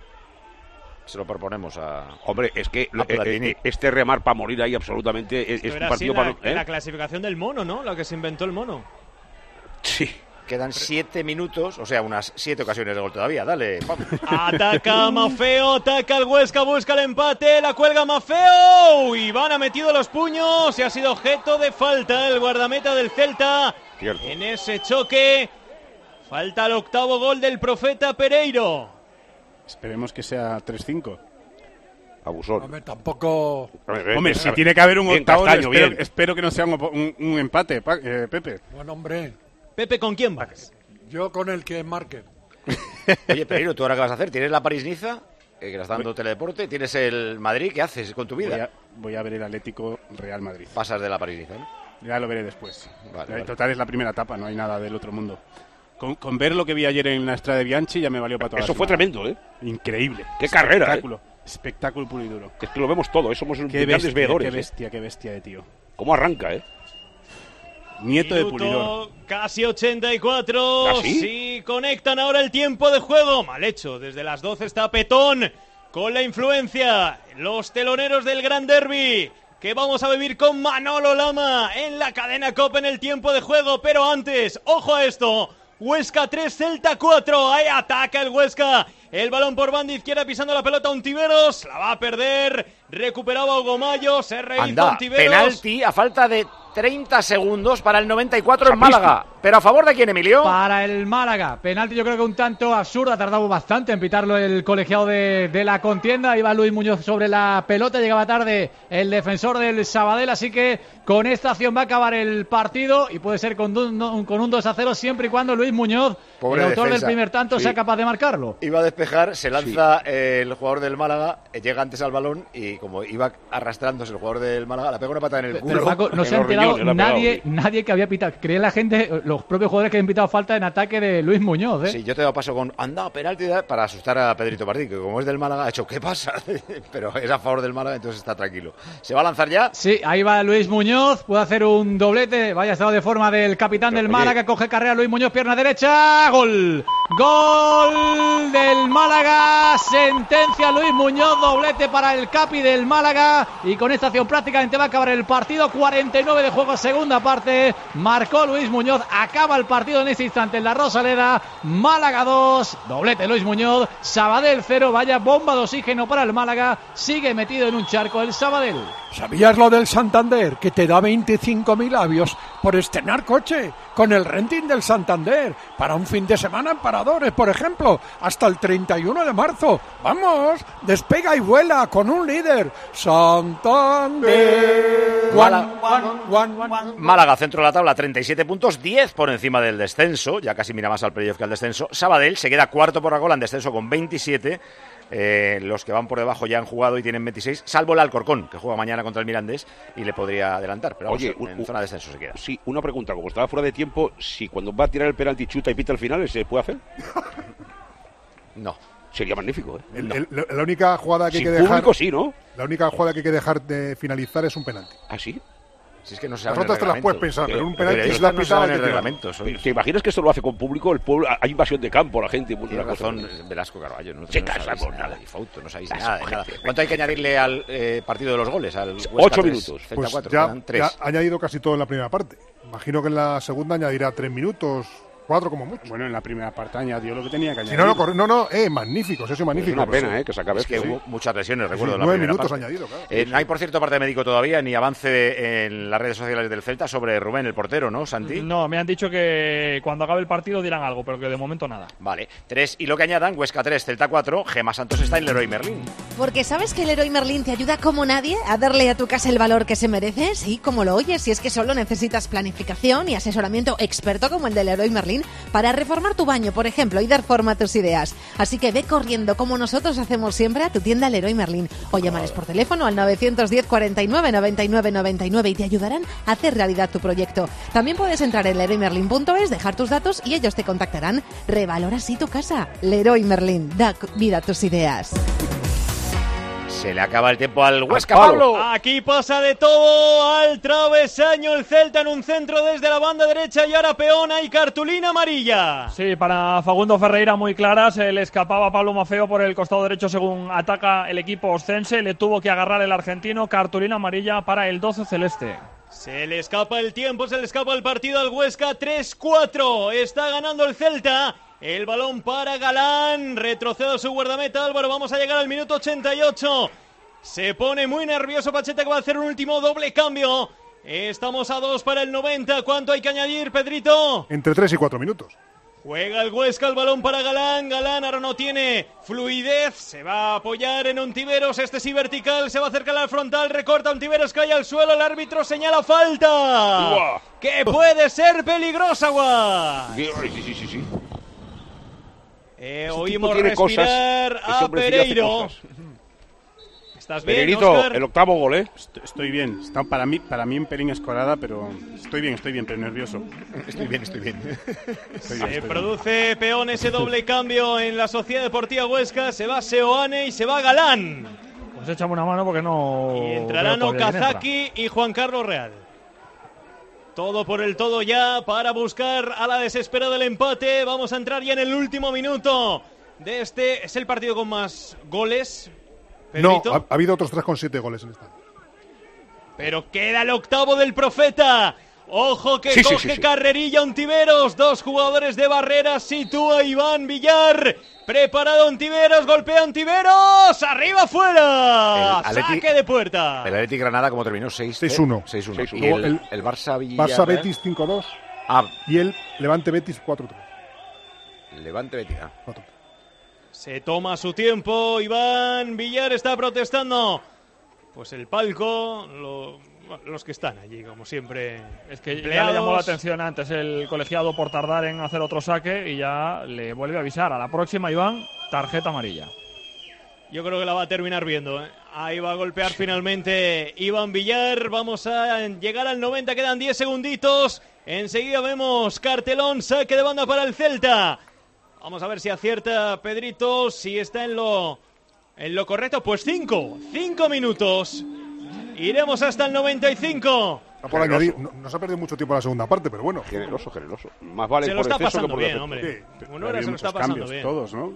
Se lo proponemos a... Hombre, es que a eh, este remar para morir ahí absolutamente es, es un partido la, para... ¿eh? La clasificación del mono, ¿no? La que se inventó el mono. Sí. Quedan siete minutos, o sea, unas siete ocasiones de gol todavía. Dale, vamos. Ataca Mafeo, ataca el Huesca, busca el empate, la cuelga Mafeo. Iván ha metido los puños y ha sido objeto de falta el guardameta del Celta. Cierto. En ese choque. Falta el octavo gol del Profeta Pereiro. Esperemos que sea tres cinco. Abusón. Hombre, tampoco... Hombre, Hombre si tiene que haber un bien, octavo, Castaño, espero, espero que no sea un, un, un empate, pa, eh, Pepe. Bueno, hombre. Pepe, ¿con quién vas? Yo con el que marque. Oye, Pereiro, ¿tú ahora qué vas a hacer? ¿Tienes la París-Niza? Eh, que le estás dando voy, teledeporte. ¿Tienes el Madrid? ¿Qué haces con tu vida? Voy a, voy a ver el Atlético Real Madrid. Pasas de la París-Niza, ¿no? Ya lo veré después. Vale, en vale. total es la primera etapa, no hay nada del otro mundo. Con, con ver lo que vi ayer en la Estrada de Bianchi ya me valió para toda Eso la fue tremendo, ¿eh? Increíble. Qué carrera, Espectáculo. ¿eh? Espectáculo puro y duro. Es que lo vemos todo, ¿eh? Somos qué grandes bestia, veedores. Qué bestia, ¿eh? Qué bestia de tío. ¿Cómo arranca, eh? Nieto Minuto de Pulidor. Casi ochenta y cuatro. ¿Casi? Sí, conectan ahora el tiempo de juego. Mal hecho. Desde las doce está Petón con la influencia. Los teloneros del Gran Derby, que vamos a vivir con Manolo Lama en la cadena COPE en el tiempo de juego. Pero antes, ojo a esto. Huesca tres, Celta cuatro. Ahí ataca el Huesca. El balón por banda izquierda pisando la pelota Ontiveros. La va a perder. Recuperaba Hugo Mayo. Se rehizo Anda, Ontiveros. penalti a falta de treinta segundos para el noventa y cuatro en Málaga. ¿Pero a favor de quién, Emilio? Para el Málaga. Penalti yo creo que un tanto absurdo. Ha tardado bastante en pitarlo el colegiado de, de la contienda. Iba Luis Muñoz sobre la pelota. Llegaba tarde el defensor del Sabadell. Así que con esta acción va a acabar el partido. Y puede ser con un, con un dos a cero siempre y cuando Luis Muñoz, Pobre el autor defensa. del primer tanto, sí. sea capaz de marcarlo. Iba a despejar, se lanza sí. eh, el jugador del Málaga, eh, llega antes al balón y como iba arrastrándose el jugador del Málaga, la pega una patada en el culo. Pero Paco, no se ha enterado nadie, nadie que había pitado. Cree la gente, los propios jugadores que han pitado falta en ataque de Luis Muñoz. ¿eh? Sí, yo te doy paso con anda, penalti para asustar a Pedrito Martín, que como es del Málaga ha hecho ¿qué pasa? Pero es a favor del Málaga, entonces está tranquilo. ¿Se va a lanzar ya? Sí, ahí va Luis Muñoz, puede hacer un doblete. Vaya estado de forma del capitán Pero, del Málaga, oye. coge carrera Luis Muñoz, pierna derecha, gol. Gol del Málaga, sentencia Luis Muñoz, doblete para el capi del Málaga y con esta acción prácticamente va a acabar el partido. Cuarenta y nueve de juego, segunda parte, marcó Luis Muñoz, acaba el partido en este instante en la Rosaleda. Málaga dos, doblete Luis Muñoz, Sabadell cero, vaya bomba de oxígeno para el Málaga, sigue metido en un charco el Sabadell. ¿Sabías lo del Santander? Que te da veinticinco mil avios por estrenar coche con el renting del Santander para un fin de semana en Paradores, por ejemplo, hasta el treinta y uno de marzo. ¡Vamos! Despega y vuela con un líder. Santander. Málaga, Málaga, centro de la tabla, treinta y siete puntos, diez por encima del descenso. Ya casi mira más al playoff que al descenso. Sabadell se queda cuarto por la cola en descenso con veintisiete. Eh, los que van por debajo ya han jugado y tienen veintiséis, salvo el Alcorcón, que juega mañana contra el Mirandés y le podría adelantar, pero vamos, Oye, en un, zona de descenso se queda. Sí, una pregunta, como estaba fuera de tiempo, si cuando va a tirar el penalti chuta y pita al final, ¿se puede hacer? No. Sería magnífico, ¿eh? El, no. el, la única jugada que Sin hay que dejar... público, sí, ¿no? La única jugada que hay que dejar de finalizar es un penalti. ¿Ah, sí? Si es que no se Las otras te las puedes pensar, pero, pero un penalti pero es la no pisada en el reglamento. Soy... ¿Te imaginas que esto lo hace con público? El pueblo, hay invasión de campo, la gente. Tiene razón Velasco Carballo. No, sí, no sabéis nada, nada. De Fauto, no sabéis nada, de nada. ¿Cuánto hay que añadirle al eh, partido de los goles? Al Ocho minutos. Pues ya, ya ha añadido casi todo en la primera parte. Imagino que en la segunda añadirá tres minutos. Cuatro como mucho. Bueno, en la primera parte añadió lo que tenía que añadir. Si no, no, no, no, eh, magnífico, eso es magnífico. Es una pena, eh, que se acabe. Es que sí. hubo muchas lesiones, recuerdo. Sí, la nueve minutos parte. añadido, claro. Eh, no hay, por cierto, parte médico todavía, ni avance en las redes sociales del Celta sobre Rubén, el portero, ¿no, Santi? No, me han dicho que cuando acabe el partido dirán algo, pero que de momento nada. Vale, tres, y lo que añadan, Huesca tres, Celta cuatro, Gemma Santos está en Leroy Merlin. Porque ¿sabes que Leroy Merlin te ayuda como nadie a darle a tu casa el valor que se merece? Sí, como lo oyes, si es que solo necesitas planificación y asesoramiento experto como el de Leroy Merlin para reformar tu baño, por ejemplo, y dar forma a tus ideas. Así que ve corriendo, como nosotros hacemos siempre, a tu tienda Leroy Merlin o llámales por teléfono al novecientos diez, cuarenta y nueve, noventa y nueve, noventa y nueve y te ayudarán a hacer realidad tu proyecto. También puedes entrar en leroy merlin punto es, dejar tus datos y ellos te contactarán. Revalora así tu casa. Leroy Merlin, da vida a tus ideas. Se le acaba el tiempo al Huesca, Pablo. Aquí pasa de todo al travesaño el Celta en un centro desde la banda derecha y ahora peona y cartulina amarilla. Sí, para Facundo Ferreira muy clara, se le escapaba a Pablo Mafeo por el costado derecho según ataca el equipo oscense, le tuvo que agarrar el argentino, cartulina amarilla para el doce celeste. Se le escapa el tiempo, se le escapa el partido al Huesca, tres cuatro, está ganando el Celta. El balón para Galán, retrocede su guardameta Álvaro, vamos a llegar al minuto ochenta y ocho. Se pone muy nervioso Pacheta, que va a hacer un último doble cambio. Estamos a dos para el noventa, ¿cuánto hay que añadir, Pedrito? Entre tres y cuatro minutos. Juega el Huesca, el balón para Galán, Galán ahora no tiene fluidez, se va a apoyar en Ontiveros, este sí vertical, se va a acercar al frontal, recorta Ontiveros, cae al suelo, el árbitro señala falta. Uah. Que puede ser peligrosa, Gua. Sí, sí, sí, sí. Eh, oímos respirar cosas, a Pereiro. ¿Estás bien, Pereirito, Óscar? el octavo gol, ¿eh? Estoy, estoy bien. Está para mí, para mí un pelín escorada, pero estoy bien, estoy bien, pero nervioso. Estoy bien, estoy bien. Estoy se bien, estoy produce bien. peón ese doble cambio en la Sociedad Deportiva Huesca. Se va Seoane y se va Galán. Pues échame una mano porque no... Y entrarán Okazaki y Juan Carlos Real. Todo por el todo ya para buscar a la desesperada el empate. Vamos a entrar ya en el último minuto de este. ¿Es el partido con más goles, Pedrito? No, ha, ha habido otros tres con siete goles en esta. Pero queda el octavo del Profeta. Ojo que Sí, sí, coge sí, sí. carrerilla Ontiveros. Dos jugadores de barrera. Sitúa Iván Villar. Preparado Ontiveros. Golpea Ontiveros. Arriba, fuera. El Atleti- Saque de puerta. El Atleti Granada, ¿cómo terminó? seis seis uno. seis uno. seis uno. Y el, Luego el- el Barça Villarreal. Barça Betis cinco dos. Ah, Y el Levante Betis cuatro tres. Levante Betis. ah. Se toma su tiempo. Iván Villar está protestando. Pues el palco, lo- los que están allí, como siempre. Es que ya empleados. le llamó la atención antes el colegiado por tardar en hacer otro saque y ya le vuelve a avisar. A la próxima, Iván, tarjeta amarilla. Yo creo que la va a terminar viendo, ¿eh? Ahí va a golpear finalmente Iván Villar. Vamos a llegar al noventa, quedan diez segunditos. Enseguida vemos cartelón, saque de banda para el Celta. Vamos a ver si acierta Pedrito, si está en lo, en lo correcto. Pues cinco, cinco minutos. Iremos hasta el noventa y cinco. Está por añadir, no, no se ha perdido mucho tiempo en la segunda parte, pero bueno. Generoso, generoso. Más vale Se lo por está exceso que pasando por bien, defecto. hombre. Sí. Uno ahora se lo está pasando bien. Todos, ¿no?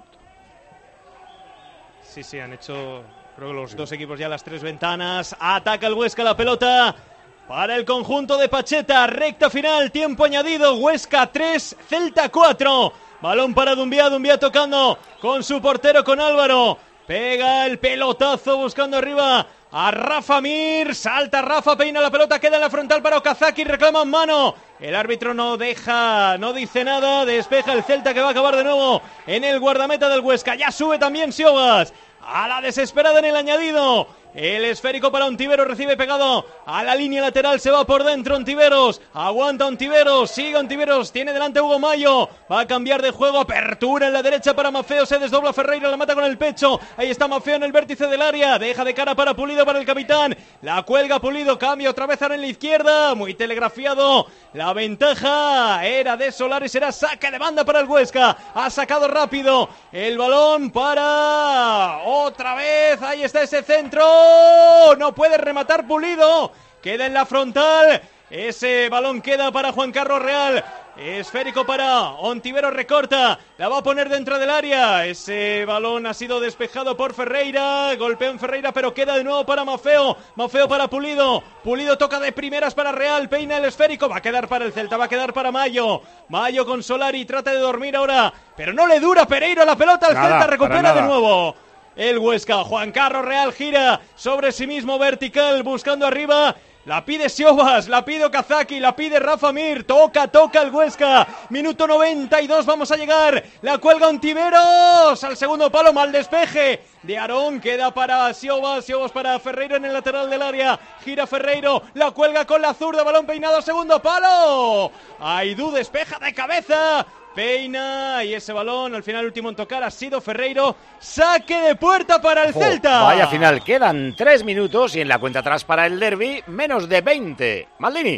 Sí, sí, han hecho, creo que los dos equipos ya las tres ventanas. Ataca el Huesca la pelota para el conjunto de Pacheta. Recta final, tiempo añadido. Huesca tres, Celta cuatro. Balón para Dumbia, Dumbia tocando con su portero, con Álvaro. Pega el pelotazo buscando arriba a Rafa Mir. Salta Rafa, peina la pelota, queda en la frontal para Okazaki. Reclama mano. El árbitro no deja, no dice nada. Despeja el Celta, que va a acabar de nuevo en el guardameta del Huesca. Ya sube también Siobas. A la desesperada en el añadido. El esférico para Ontiveros, recibe pegado a la línea lateral, se va por dentro Ontiveros, aguanta Ontiveros, sigue Ontiveros, tiene delante Hugo Mayo, va a cambiar de juego, apertura en la derecha para Mafeo, se desdobla Ferreira, la mata con el pecho, ahí está Mafeo en el vértice del área, deja de cara para Pulido, para el capitán, la cuelga Pulido, cambia otra vez ahora en la izquierda, muy telegrafiado, la ventaja era de Solari, será saque de banda para el Huesca, ha sacado rápido el balón para otra vez, ahí está ese centro. No puede rematar Pulido. Queda en la frontal. Ese balón queda para Juan Carlos Real. Esférico para Ontiveros, recorta. La va a poner dentro del área. Ese balón ha sido despejado por Ferreira. Golpea en Ferreira, pero queda de nuevo para Mafeo. Mafeo para Pulido. Pulido toca de primeras para Real. Peina el esférico. Va a quedar para el Celta. Va a quedar para Mayo. Mayo con Solari. Trata de dormir ahora. Pero no le dura Pereiro la pelota. El Nada, Celta recupera para de nada. nuevo. El Huesca, Juan Carlos Real gira sobre sí mismo vertical, buscando arriba. La pide Siobas, la pide Okazaki, la pide Rafa Mir. Toca, toca el Huesca. Minuto noventa y dos, vamos a llegar. La cuelga Ontiveros. Al segundo palo, mal despeje de Aarón. Queda para Siobas, Siobas para Ferreiro en el lateral del área. Gira Ferreiro, la cuelga con la zurda. Balón peinado, segundo palo. Aidú despeja de cabeza. Peina y ese balón, al final último en tocar ha sido Ferreiro. Saque de puerta para el Oh, Celta. Vaya final, quedan tres minutos y en la cuenta atrás para el derbi menos de veinte. Maldini.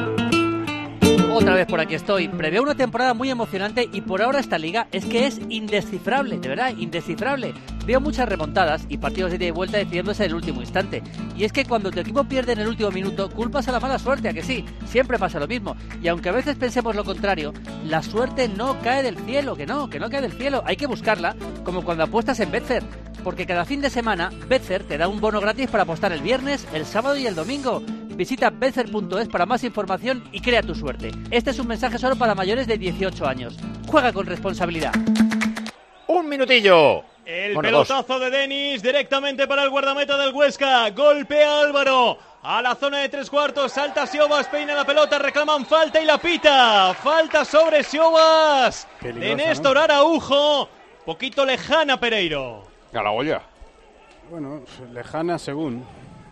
Otra vez por aquí estoy. Preveo una temporada muy emocionante y por ahora esta liga es que es indescifrable, de verdad, indescifrable. Veo muchas remontadas y partidos de ida y vuelta decidiéndose en el último instante. Y es que cuando tu equipo pierde en el último minuto, culpas a la mala suerte, ¿a que sí? Siempre pasa lo mismo. Y aunque a veces pensemos lo contrario, la suerte no cae del cielo, que no, que no cae del cielo. Hay que buscarla, como cuando apuestas en Betfair. Porque cada fin de semana, Betfair te da un bono gratis para apostar el viernes, el sábado y el domingo. Visita betfair punto es para más información y crea tu suerte. Este es un mensaje solo para mayores de dieciocho años. Juega con responsabilidad. Un minutillo. El Bueno, pelotazo de Denis directamente para el guardameta del Huesca. Golpea Álvaro a la zona de tres cuartos. Salta Siobas, peina la pelota, reclaman falta y la pita. Falta sobre Siobas de Néstor Araujo. Poquito lejana Pereiro. A la olla. Bueno, lejana según.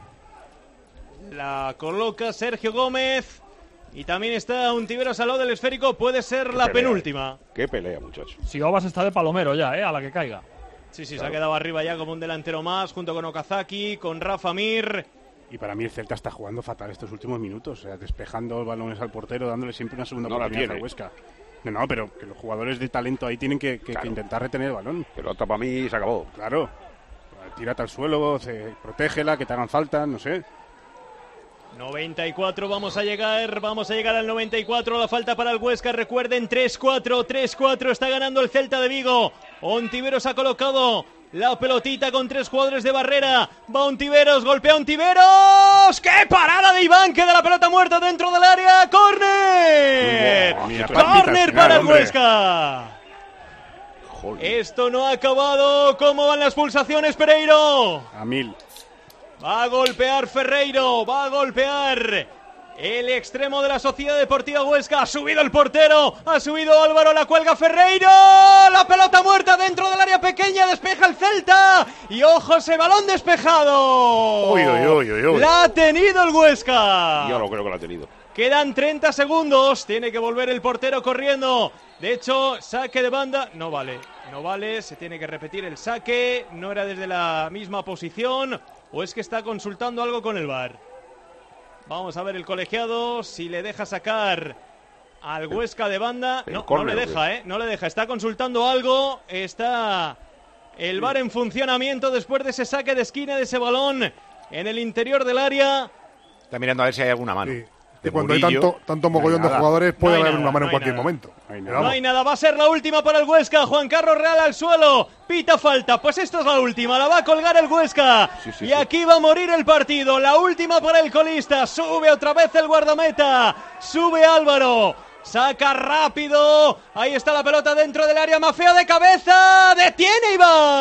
La coloca Sergio Gómez. Y también está Ontiveros al lado del esférico. Puede ser la pelea. penúltima. Qué pelea, muchachos. Siobas está de palomero ya, ¿eh? A la que caiga. Sí, sí, Claro. se ha quedado arriba ya como un delantero más, junto con Okazaki, con Rafa Mir. Y para mí el Celta está jugando fatal estos últimos minutos, o sea, despejando balones al portero, dándole siempre una segunda No la oportunidad tiene. al Huesca. No, no, pero que los jugadores de talento ahí tienen que, que- Claro. que intentar retener el balón. Pelota para mí se acabó. Claro. Tírate al suelo, se- protégela, que te hagan falta, no sé. noventa y cuatro, vamos a llegar, vamos a llegar al noventa y cuatro, la falta para el Huesca, recuerden, tres cuatro, tres cuatro, está ganando el Celta de Vigo. Ontiveros ha colocado La pelotita con tres jugadores de barrera. Va Ontiveros, golpea Ontiveros. ¡Qué parada de Iván! Queda la pelota muerta dentro del área. ¡Córner! ¡Córner para el Huesca! Esto no ha acabado. ¿Cómo van las pulsaciones, Pereiro? A mil. Va a golpear Ferreiro. Va a golpear el extremo de la Sociedad Deportiva Huesca. Ha subido el portero. Ha subido Álvaro. La cuelga Ferreiro. La pelota muerta dentro del área pequeña. Despeja el Celta. Y ojo, ese balón despejado. Uy, uy, uy, uy, uy. La ha tenido el Huesca. Yo no creo que la ha tenido. Quedan treinta segundos. Tiene que volver el portero corriendo. De hecho, saque de banda. No vale. No vale. Se tiene que repetir el saque. No era desde la misma posición. ¿O es que está consultando algo con el V A R? Vamos a ver el colegiado si le deja sacar al Huesca de banda. No, no le deja, ¿eh? No le deja. Está consultando algo. Está el V A R en funcionamiento después de ese saque de esquina de ese balón en el interior del área. Está mirando a ver si hay alguna mano. Sí. Y cuando hay tanto, tanto mogollón no de jugadores puede no haber nada, una mano no en cualquier nada. momento. No hay nada, va a ser la última para el Huesca. Juan Carlos Real al suelo, pita falta. Pues esta es la última, la va a colgar el Huesca. Sí, sí, y sí. Aquí va a morir el partido. La última para el colista. Sube otra vez el guardameta. Sube Álvaro. Saca rápido. Ahí está la pelota dentro del área. Mafeo de cabeza. Detiene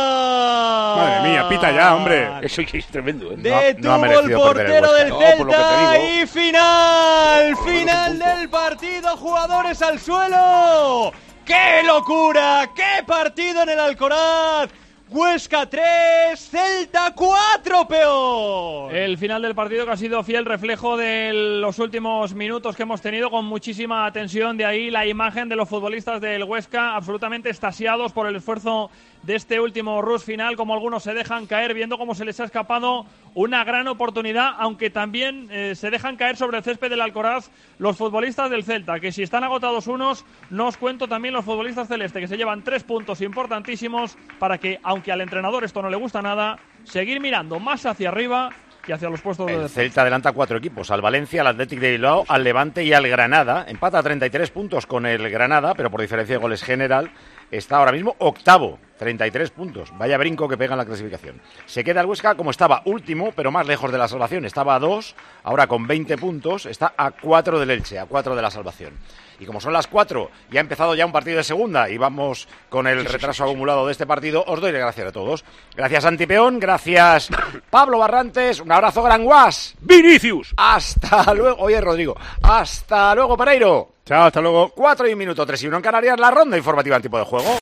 Iván. Madre mía, pita ya, hombre. Eso es tremendo, ¿eh? Detuvo no, no el portero del no, Celta. Y final. Final del partido. Jugadores al suelo. ¡Qué locura! ¡Qué partido en el Alcoraz! Huesca tres, Celta cuatro, peor. El final del partido que ha sido fiel reflejo de los últimos minutos que hemos tenido con muchísima tensión. De ahí la imagen de los futbolistas del Huesca absolutamente extasiados por el esfuerzo de este último rush final, como algunos se dejan caer viendo cómo se les ha escapado una gran oportunidad, aunque también eh, se dejan caer sobre el césped del Alcoraz los futbolistas del Celta, que si están agotados unos, no os cuento también los futbolistas celeste, que se llevan tres puntos importantísimos para que, aunque al entrenador esto no le gusta nada, seguir mirando más hacia arriba y hacia los puestos de El defensa. Celta adelanta cuatro equipos, al Valencia, al Athletic de Bilbao, al Levante y al Granada. Empata a treinta y tres puntos con el Granada, pero por diferencia de goles general está ahora mismo octavo, treinta y tres puntos. Vaya brinco que pega en la clasificación. Se queda el Huesca como estaba último, pero más lejos de la salvación. Estaba a dos, ahora con veinte puntos, está a cuatro del Elche, a cuatro de la salvación. Y como son las cuatro y ha empezado ya un partido de segunda y vamos con el retraso acumulado de este partido, os doy las gracias a todos. Gracias Antipeón, gracias Pablo Barrantes, un abrazo gran guas. Vinicius. Hasta luego, oye Rodrigo, hasta luego Pereiro. Chao, hasta luego. Cuatro y un minuto, tres y uno en Canarias, la ronda informativa en tiempo de juego.